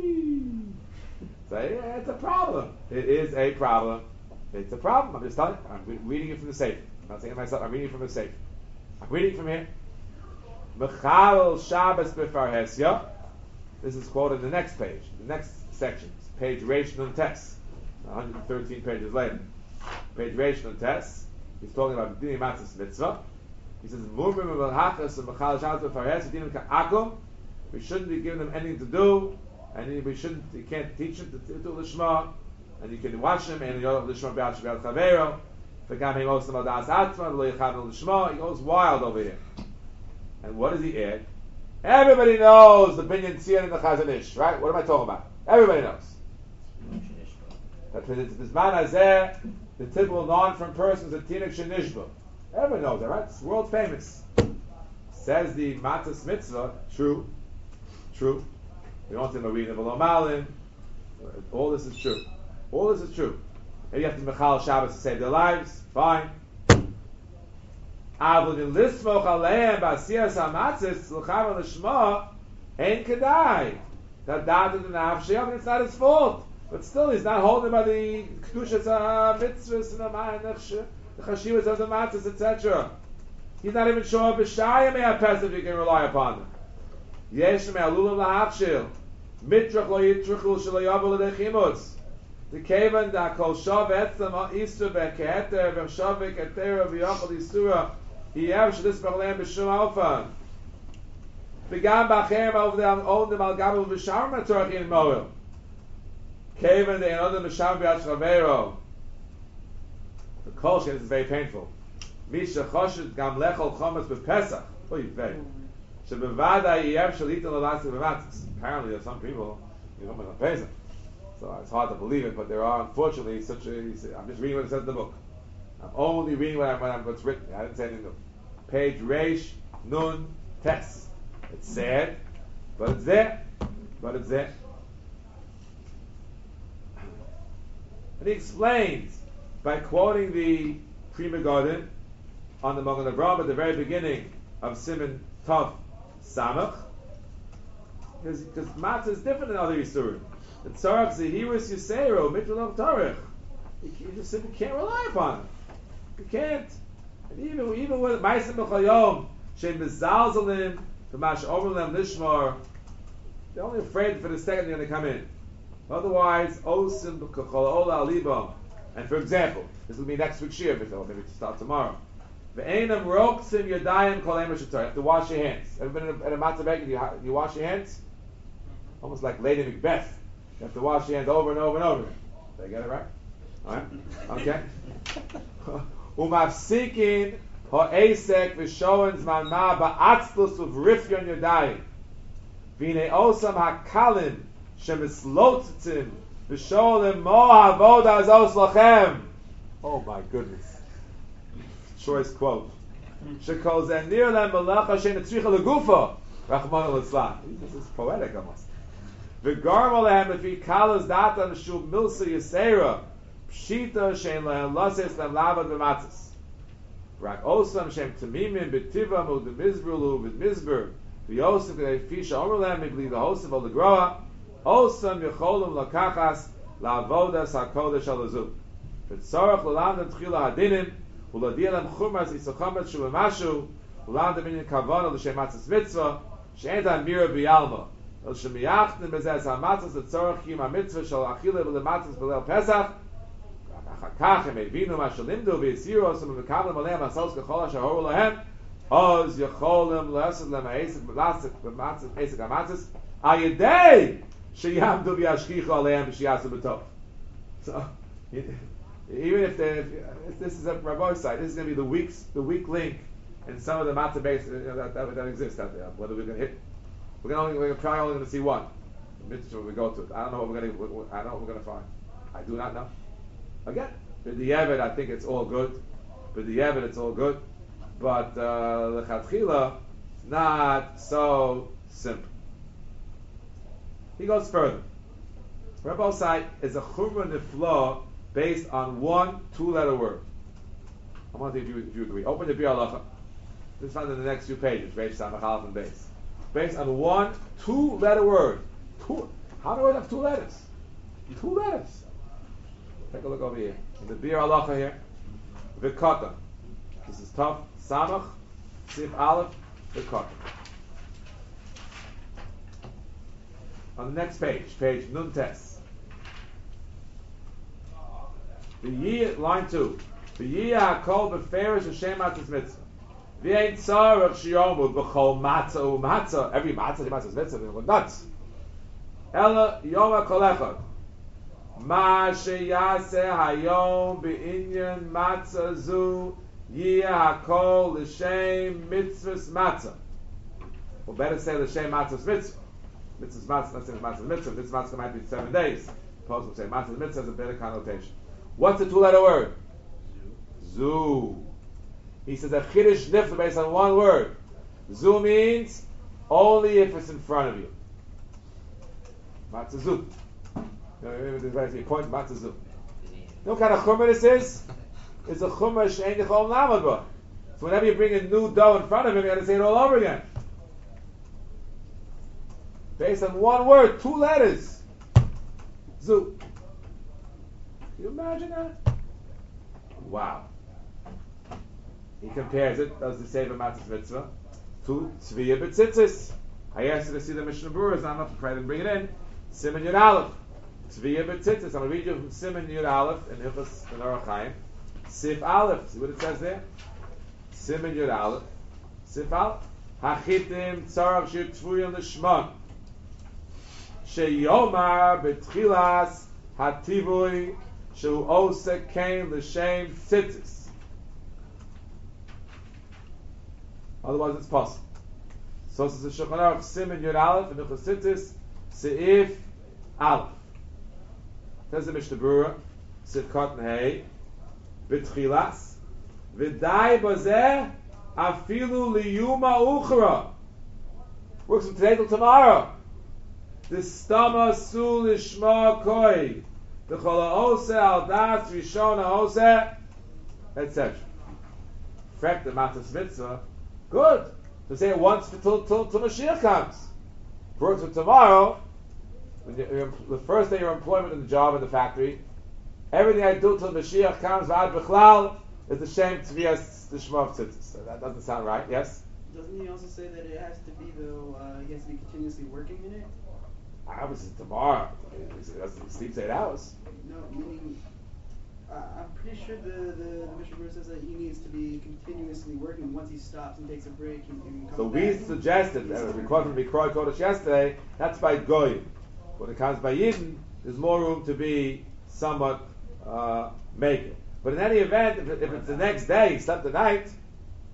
[SPEAKER 1] So yeah, it's a problem. It is a problem. It's a problem. I'm just telling you. I'm reading it from the Sefer. I'm not saying it myself. I'm reading it from the Sefer. I'm reading from here. Mechal Shabbos b'farhesya. This is quoted in the next page, the next section, page Reish Nun Tes, 113 pages later. Page Reish Nun Tes, he's talking about Dini Matzis Mitzvah. He says, Murmim v'lhachas and Mechal Shabbos b'farhesya dinim ka'akum. We shouldn't be giving them anything to do, and you can't teach them to do Lishma, and you can watch them, and you're Lishma B'al Shabbat Chavero, V'gam Him Osam Al Das Atzma, V'lo Yichad Lishma. He goes wild over here. And what does he add? Everybody knows the Binyan Tzion and the Chazon Ish, right? What am I talking about? Everybody knows. That this man Hazeh, the typical non-from person is a Tinik Shenishba. Everyone knows that, right? It's world famous. Says the Matzos Mitzvah, true. We don't say Marina V'lo Malin. All this is true. Maybe you have to Mechal Shabbos to save their lives. Fine. Avol in lismoch aleim b'asiyas hamatzis l'chavan l'shma ein kedai. That dad did not have and it's not his fault. But still, he's not holding by the kedushas mitzvahs and the chashivas of the matzahs, etc. He's not even sure b'shayim me'apes if you can rely upon them. Yesh me'alulim lahafshil mitrach lo yitrachul shelo yavu l'dechimutz. The kevan da kol shav etzem isu be'keheter v'shav ve'ketera v'yachol isura Yev shlis b'chalem b'shum alfa. Began b'achem over the own the malgabu b'shar matorach in moel. Kevan the another b'shar b'yad chavero. The kolshin is very painful. Misha choshet gam lechol chometz b'pesach. Oy vey. Shebevada yev shalitin l'lasi b'matzis. Apparently, there are some people you don't want to pay them. So it's hard to believe it, but there are unfortunately such a. I'm just reading what it says in the book. I'm only reading what's written. I didn't say anything new. Page Reish Nun Tes. It's sad, but it's there. And he explains by quoting the Pri Megadim on the Magen Avraham at the very beginning of Siman Tav Samach, because matzah is different than other Yisurim. The Tzarach Zehirus Yisero Mitrulov Tarech. You just simply can't rely upon it. You can't. And even with Ma'asim B'chayom, Shem Mezalzalim, V'mash Overlem Nishmar, they're only afraid for the second they're going to come in. Otherwise, Osim B'chol Ola Alibam. And for example, this will be next week's Shir, maybe to start tomorrow. V'einam Roksim Yadayim Kol Emer Shetar. You have to wash your hands. Ever been at a matzah bake? You wash your hands? Almost like Lady Macbeth. You have to wash your hands over and over and over. Did I get it right? Alright? Okay. Umafsikin Ha'esek v'shoen zman ma ba'atzlus u'vrifyon yodayim. V'nei osam ha'kalim shemislotzim v'sholim mo ha'avoda azos lachem. Oh my goodness. Choice quote. Shekol zenir lem melacha shein etzricha legufa. Rachman al-Islam. This is poetic almost. V'garm alehem lefi kalas data n'shuv milsa yisera pshita shein lehem lases lem lavad v'matzis. Rak osam shem tamimim b'tiva mu d'mizbrulu v'mizber v'yosef v'fisha omer lehem mibli v'hosef ol-legroa osam yecholim lakachas la'avodas ha'kodesh al-azu. V'tzorach l'lam d'tchila hadinim u'ladia lem chumas yisachamet shu v'mashu u'lam d'minyan kavana l'shem matzis mitzvah she'en mira b'yalma el shemiyachtim b'zeh ha'matzis l'tzorach yim ha'mitzvah shal achile v'lematzis b'leil Pesach achakach em evinu ma shalimdu v'yisiru osam v'mekablim aleim asos k'chol asher horu lahem oz yecholim l'esed lem ha'esek b'matzis ha'esek ha'matzis ayedei sheyamdu v'yashkichu aleim v'shiyasu b'tov. So even if this is a Rabbi side, this is going to be the weak link in some of the matzah base that exist out there. Whether we're going to hit, we're probably only going to see one. Mitzvah we go to. I don't know what we're going to find. I do not know. Again, with the Yevet, I think it's all good. With the Yevet, it's all good. But lechatchila, it's not so simple. He goes further. Rabbi side is a chumrah nifla based on one 2-letter word. I want to see if you agree. Open the Biur Halacha. This is found in the next few pages. Reish Samach Aleph and Beis. Based on one 2-letter word. How do I have 2 letters? 2 letters. Take a look over here. In the Biur Halacha here. V'kata. This is tough. Samach, Sif Aleph, V'kata. On the next page Nun Tes. Line 2. V'yiyah hakol b'ferish Hashem matzahs mitzvah. V'yein tzarech shiyomu b'chol matzah u'matzah. Every matzah matzahs mitzvah. They're nuts. Ela yom hakol echad. Ma sheyaseh hayom b'inyan matzah zu yiyah hakol l'shem mitzvahs matzah. Or better say l'shem matzahs mitzvah. Mitzvahs matzah, let's say matzahs mitzvah. This matzah might be 7 days. Opposed to say matzahs mitzvah has a better connotation. What's the 2-letter word? Zu. He says that chiddush nifla based on one word. Zu means only if it's in front of you. Matzah zu. There's a point. Matzah zu. You know what kind of chumrah this is? It's a chumrah she'ein yichol lamad ba. So whenever you bring a new dough in front of him, you got to say it all over again. Based on one word, 2 letters. Zu. Can you imagine that? Wow. He compares it, does the Sefer Matzahs Mitzvah, to Tzviya B'tzitzis. I asked you to see the Mishnah Berurah, so I'm not afraid to bring it in. Siman Yud Aleph. Tzviya B'tzitzis. I'm going to read you from Siman Yud Aleph in Hilchos Orach Chaim. Sif Aleph. See what it says there? Siman Yud Aleph. Sif Aleph. Hachitim tzarach shir tzvuyim l'shmon. Sheyomar b'tchilas hativui shu osek kain l'shem tzitzis. Otherwise, it's possible. So this is the Shulchan Aruch Siman Yud Aleph and Hilchos Tzitzis Seif Aleph. There's the Mishnah Berurah Sif Katan Hey B'tchilas V'dai Bazeh Afilu Liyuma Uchra. Works from today till tomorrow. The Stama Su Lishma Koi the Chola Ose Al Das Rishona Ose etc. Fact the Matzahs Mitzvah. Good. To say it once till Mashiach comes. For tomorrow, when the first day of your employment in the job in the factory, everything I do till Mashiach comes, V'ad B'chlal, is the shem Tzviyas the Shema Tzitzis. So that doesn't sound right, yes?
[SPEAKER 7] Doesn't he also say that it has to be, though, he has to be continuously working in it?
[SPEAKER 1] Obviously tomorrow. He sleeps 8 hours.
[SPEAKER 7] No, meaning, I'm pretty sure the Mishnah Berurah says that he needs to be continuously working. Once he stops and takes a break, he can come
[SPEAKER 1] So
[SPEAKER 7] back.
[SPEAKER 1] we suggested, we quoted from Mikroy Kodesh yesterday, that's by Goyim. When it comes by Yidden, there's more room to be somewhat maker. But in any event, if it's the next day, he slept the night,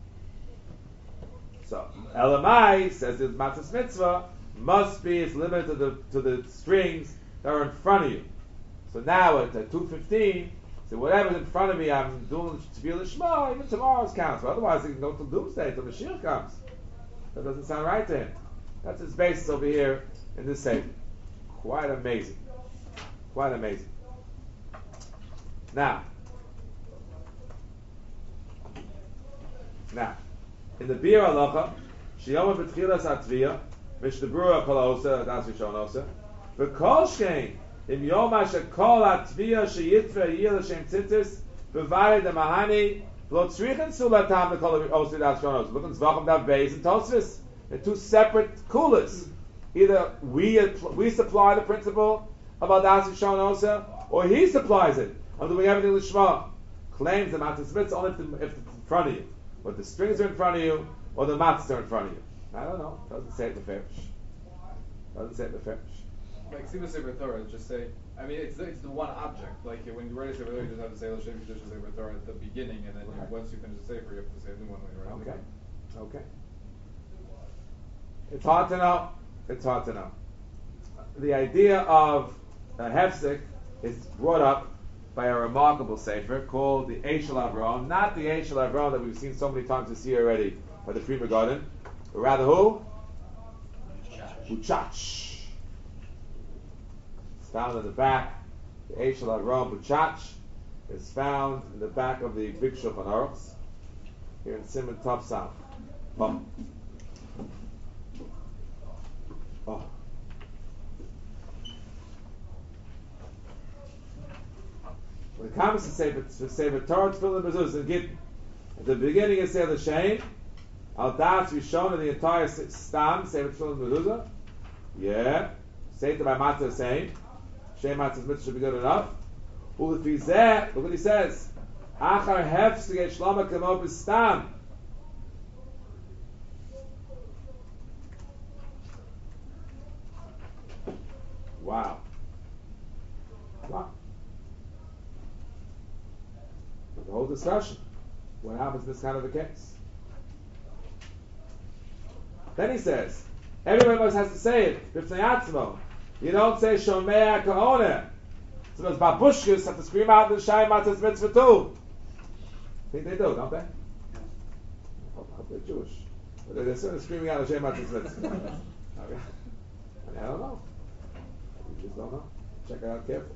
[SPEAKER 1] So Elamai says the matzahs mitzvah must be, it's limited to the strings that are in front of you. So now at 2:15, so whatever's in front of me, I'm doing Tefillah Shema, even tomorrow's counts. But otherwise, it can go till doomsday, till Mashiach comes. That doesn't sound right to him. That's his basis over here in this segment. Quite amazing. Quite amazing. Now, in the Bir Halacha, Shiyoma B'tchilas HaTviyah, Mishnah Kolosa, that's Rishon Osa, V'kol Shkein, Im Yom HaShekol HaTviyah Sheyitva Yil Hashem Tzitzis, B'vare de Mahani, V'lo Tzrichen Sulatam V'kol Osa, that's Rishon Osa. Look at Zvachim Dav Beis and Tosfos. They're two separate kulas. Either we supply the principle of Adas Rishon Osa, or he supplies it. I'm doing everything Lishma. Claims the matzahs mitzvah only if it's in front of you. Or the strings are in front of you, or the matzahs are in front of you. I don't know. Doesn't say it in the Farish. Doesn't say it in the Farish.
[SPEAKER 8] Like Siva Sefer Torah, just say, I mean, it's the one object. Like when you write a Sefer Torah, you just have to say L'Shem Yiddush Sefer Torah at the beginning, and then once you finish the Sefer, you have to say a new one later on.
[SPEAKER 1] Okay. It's hard to know. The idea of a hefsek is brought up by a remarkable sefer called the Eish Shel Avraham, not the Eish Shel Avraham that we've seen so many times this year already by the Friedman Garden, but rather who? Buchach. It's found in the back. The Eish Shel Avraham Buchach is found in the back of the Big Shulchan Aruch here in Simon Tov South. When it comes to say Torah, Tefillah, Mezuzah, and Gittin, at the beginning it says L'Shem, Al Das Rishon in the entire stam, say Tefillah, Mezuzah. Yeah, say it by Matzah the same. Shem Matzah's mitzvah should be good enough. Ulefizeh, look what he says. Achar hefsek shlama kamo b'stam. Wow. The whole discussion. What happens in this kind of a case? Then he says, everybody else has to say it. B'fnei atzmo. You don't say Shomea Ka'oneh. So those babushkas have to scream out the Shai Matzah's mitzvah too. I think they do, don't they? Hope they're Jewish. But they're certainly screaming out the Shai Matzah's mitzvah. Okay. I don't know. You just don't know. Check it out carefully.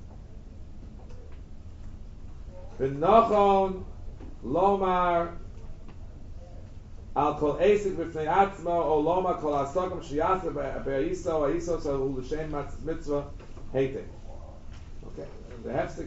[SPEAKER 1] V'nochon lomar al kol esik b'fnei atzmo o lomar kol asogam shiyasa be'iso ha'iso so l'shem matzah's mitzvah hating. Okay, the hefsek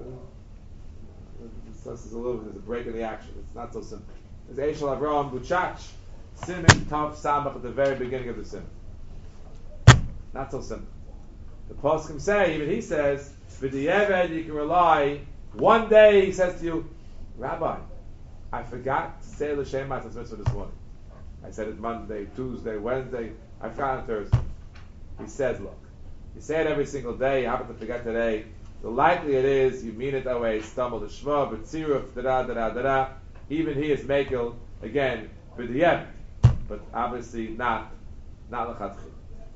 [SPEAKER 1] this is a little bit of a break in the action. It's not so simple. It's Eish Shel Avraham Buchach, Simin Tav Samach at the very beginning of the sim. Not so simple. The poskim say, even he says, B'di'eved you can rely. One day he says to you, Rabbi, I forgot to say L'Shem Matzah's mitzvah this morning. I said it Monday, Tuesday, Wednesday. I forgot on Thursday. He says, look, you say it every single day. You happen to forget today. The likelihood is you mean it that way. Stumble the shva, but tziruf, da. Even he is makel again, b'diyem, but obviously not l'chatchil.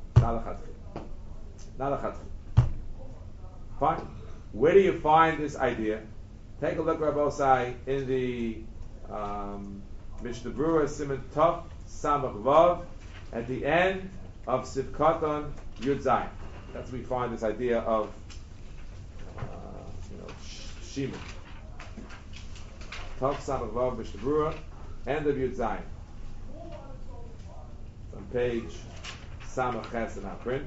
[SPEAKER 1] Fine. Where do you find this idea? Take a look, Rabbi Osai, in the Mishnah Berurah Siman Tov Samach Vav at the end of Sivkaton Yud Zayin. That's where we find this idea of Shimon. Tov Samach Vav Mishnah Berurah, end of Yud Zayin. It's on page Samach Ches in our print.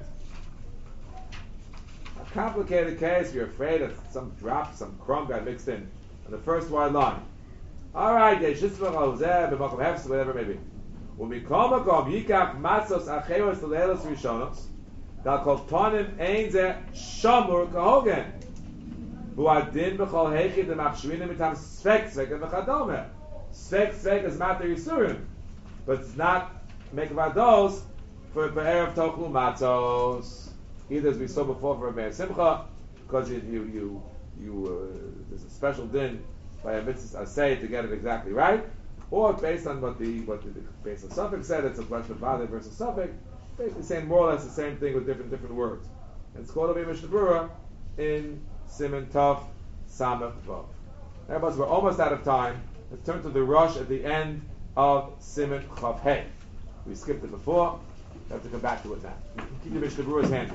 [SPEAKER 1] A complicated case, you're afraid of some drop, some crumb got mixed in the first wide line. Alright, whatever it may be. When we come yikach matzos acheros le'elos rishonos, dal kol tonim ein ze shamur kahogen. Bu adin b'chol heichid demachshvinim mitam svek and v'chadome. Svek is matter yisurim, but it's not make vados for erev tochlu matzos. Either as we saw before for a Meir Simcha, because you there's a special din by a mitzvah asay to get it exactly right, or based on what the base of suffix said, it's a question of Vade versus suffix, basically saying more or less the same thing with different words. And it's called a Mishnah Berurah in Siman Tov Samach Vav. Everybody, we're almost out of time. Let's turn to the rush at the end of Siman Chav Hey. We skipped it before. We have to come back to it now. Keep the Mishnah Berurah's handy.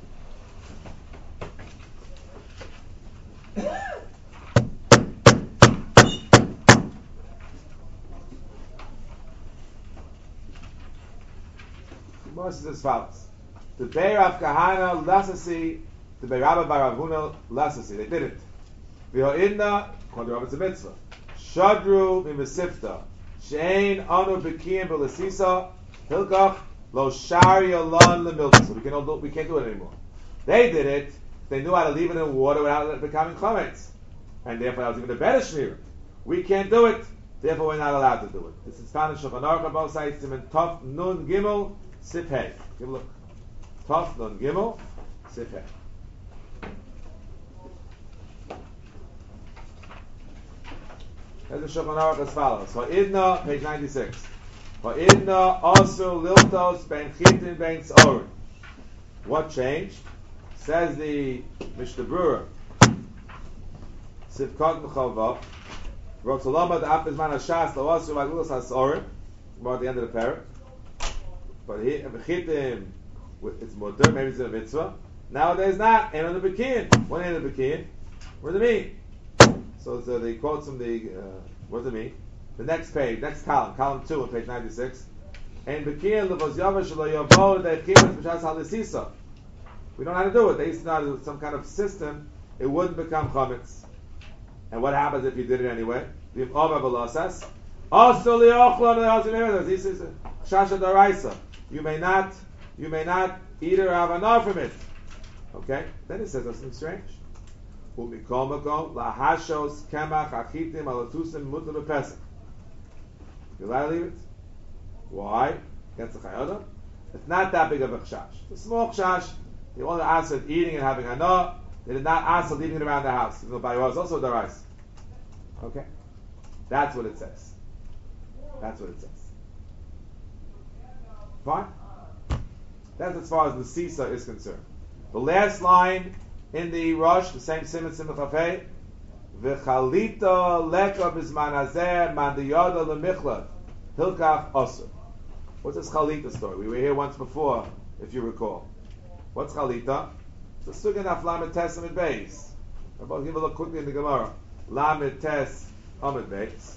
[SPEAKER 1] Moses is as follows: the Beir of Kahana Lasasi, the Beir Rabba Bar Avuna Lasasi. They did it. V'ho'idna, called the Rabba's mitzvah. Shadru mimesifta, she'ein anu b'kiyim b'lasisa, hilkach lo shari alon lemilta. So we can't do it anymore. They did it. They knew how to leave it in water without it becoming chametz, and therefore that was even a better shmir. We can't do it. Therefore, we're not allowed to do it. This is found in Shulchan Aruch on both sides. Siman Tov Nun Gimel Sif Hey. Give a look. Tov Nun Gimel Sif Hey. There's the Shulchan Aruch as follows. Ha'idna, page 96. Ha'idna Asur Liltos Ben Chitin Ben Tzorun. What changed? Says the Mishnah Berurah. Sivkot Mechavav. Rotzalama the Apizman Hashas Lo Asur Maglulas Hasorin. We're at the end of the parak. But he Chitim, it's mutter, maybe it's a mitzvah. Nowadays not. And on the Bekin. One end of the Bekin. What does it mean? So they quote from the, what does it mean? The next page, next column 2 on page 96. And Bekin Levos Yavash Lo Yavo Deichimas B'Shas HaLisisa. We don't know how to do it. They used to know how to do some kind of system. It wouldn't become chametz. And what happens if you did it anyway? You may not eat or have enough from it. Okay? Then it says something strange. You're allowed to leave it. Why? Against the chayodah? It's not that big of a chash. It's a small chash. They only asked eating and having hana. They did not ask leaving it around the house. Nobody was also darais. Okay? That's what it says. That's what it says. Fine? That's as far as the sisa is concerned. The last line in the rush, the same Siman Chafei, V'chalita leka b'zman hazeh man diyoda lemichlat hilkach osur. What's this chalita story? We were here once before, if you recall. What's chalita? It's a sugan of lamed tes amid beis. I'll give a look quickly in the Gemara. Lamed tes amid beis.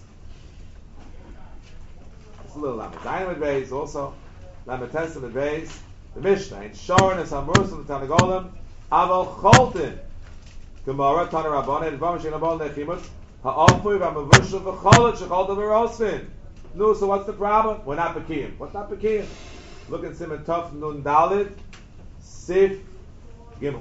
[SPEAKER 1] It's a little lamed zayin amid beis also. Lamed tes amid beis. The Mishnah in Shorin is Hamurus and the Tanagolim. Aval Choltin. Gemara Tana Rabbanan and Vam Shein Abon Lechimut. Ha'alpuy v'amavushel v'cholet shecholta v'rosfin. No, so what's the problem? We're not Bekiyim. What's not Bekiyim? Look at Siman Tov Nun Dalid Sif Gimel.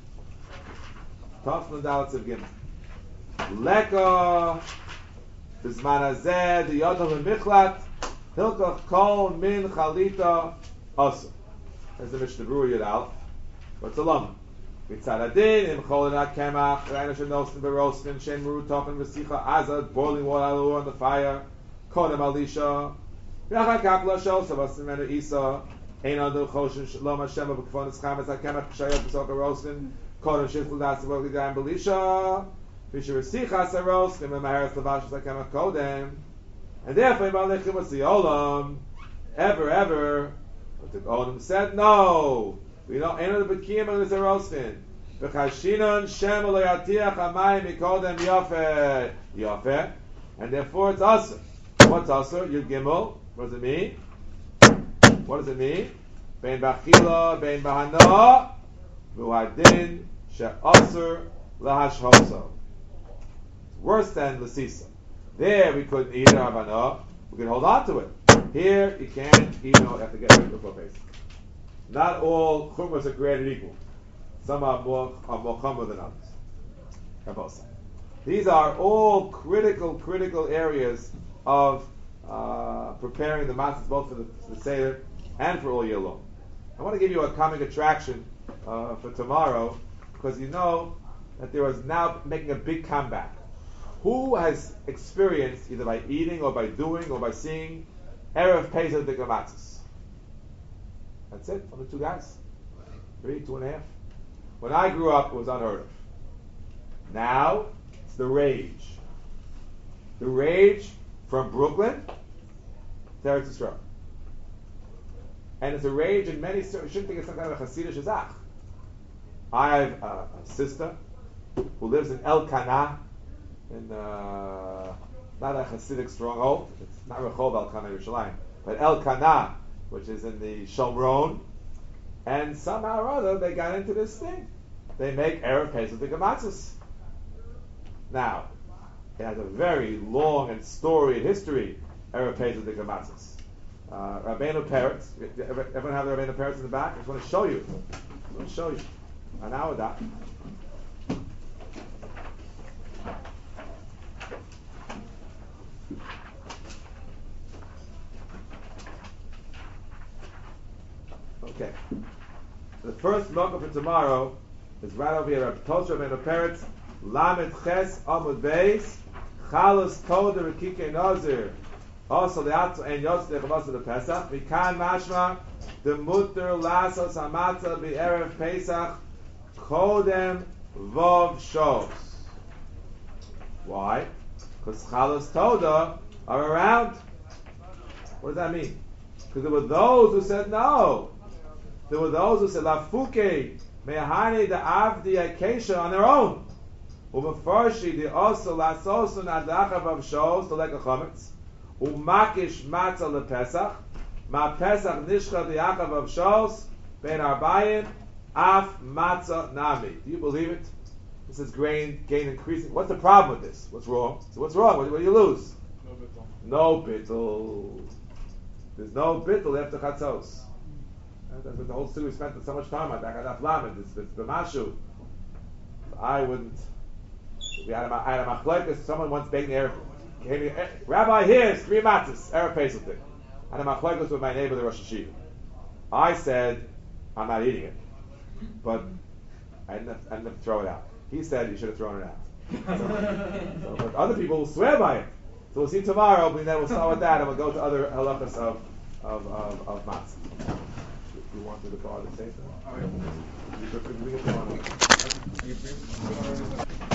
[SPEAKER 1] Tov Nun Dalid Sif Gimel. Leka Bizman Hazeh Diyodah V'michlat Hilkach Kol Min Chalita Asur. As the Mishnah Berurah Yudal. What's the lama? Mitzadadin im cholin kemach reina shenostin berostin shen muru tochen v'sicha azad boiling water on the fire kodem alisha v'achar kakla shel savasim menu isa ein adu choshin shalom Hashem v'kfon eschametz hakemach k'shayot v'sok arostin kodem shiflu das v'og lidayim belisha v'sher v'sicha sarostin v'maheres lavash hakemach kodem, and therefore im alechim v'siolam ever. But the Golim said, no, we don't enter the Bekiyim of the Zerostin. V'chashinon shem lo yatiach hamayim mikodem yafeh, and therefore it's asur. What's asur? Yud Gimel. What does it mean? What does it mean? Bein b'achila, bein b'hana, v'uhadin she'asur lahashhoso. Worse than l'sisa. There we couldn't eat it havana. We could hold on to it. Here, you can't even have to get rid of the face. Not all chumras are created equal. Some are more chumra than others. These are all critical areas of preparing the matzahs both for the Seder and for all year long. I want to give you a comic attraction for tomorrow, because you know that there is now making a big comeback. Who has experienced, either by eating or by doing or by seeing, Erev Pesach the Matzos? That's it. Only 2 guys. 3, 2.5. When I grew up, it was unheard of. Now, it's the rage. The rage from Brooklyn to Eretz Yisrael. And it's a rage in many, you shouldn't think it's some kind of a Hasidic Shazach. I have a sister who lives in El Kana, in not a Hasidic stronghold, it's not Rehov El Kana Yerushalayim, but El Kana, which is in the Shomron, and somehow or other they got into this thing. They make Erev Pesach the Gematzos. Now, it has a very long and storied history, Erev Pesach the Gematzos. Rabbeinu Peretz, everyone have the Rabbeinu Peretz in the back? I just want to show you. An hour that. Okay. The first milk for tomorrow is right over here. Tos Rabbeinu Peretz, Lamed Ches Amud Beis, Chalos Toda Rekike Nazir. Also, the Atzu and Yotz the Chavos the Pesach. Mikan Mashma the Mutter Lasos Hamatza Erev Pesach Kodem Vov Shos. Why? Because Chalos Toda are around. What does that mean? Because there were those who said no. There were those who said Lafuke Mehani the Avdi Akesha on their own. Umefarshi the also Lasosun Adachav of Shos the Leka Chometz. Umakish matzah lepesach, ma pesach nishcha di'achav of shos, ben arbayim, af matzah nami. Do you believe it? This is gain increasing. What's the problem with this? What's wrong? So what's wrong? What do you lose? No bittul. There's no bittul after chatzos. That's what the whole city we spent so much time on. Back at Aflamed, it's b'mashu. I wouldn't. We had a machlokes. Someone once baked an air. Rabbi, here's 3 matzahs, Erev Pesach. And a machlokes with my neighbor, the Rosh Hashiva. I said, I'm not eating it. But I didn't have to throw it out. He said you should have thrown it out. But other people will swear by it. So we'll see tomorrow, but then we'll start with that and we'll go to other halachas of matzah. You wanted to go on the same thing?
[SPEAKER 8] All right.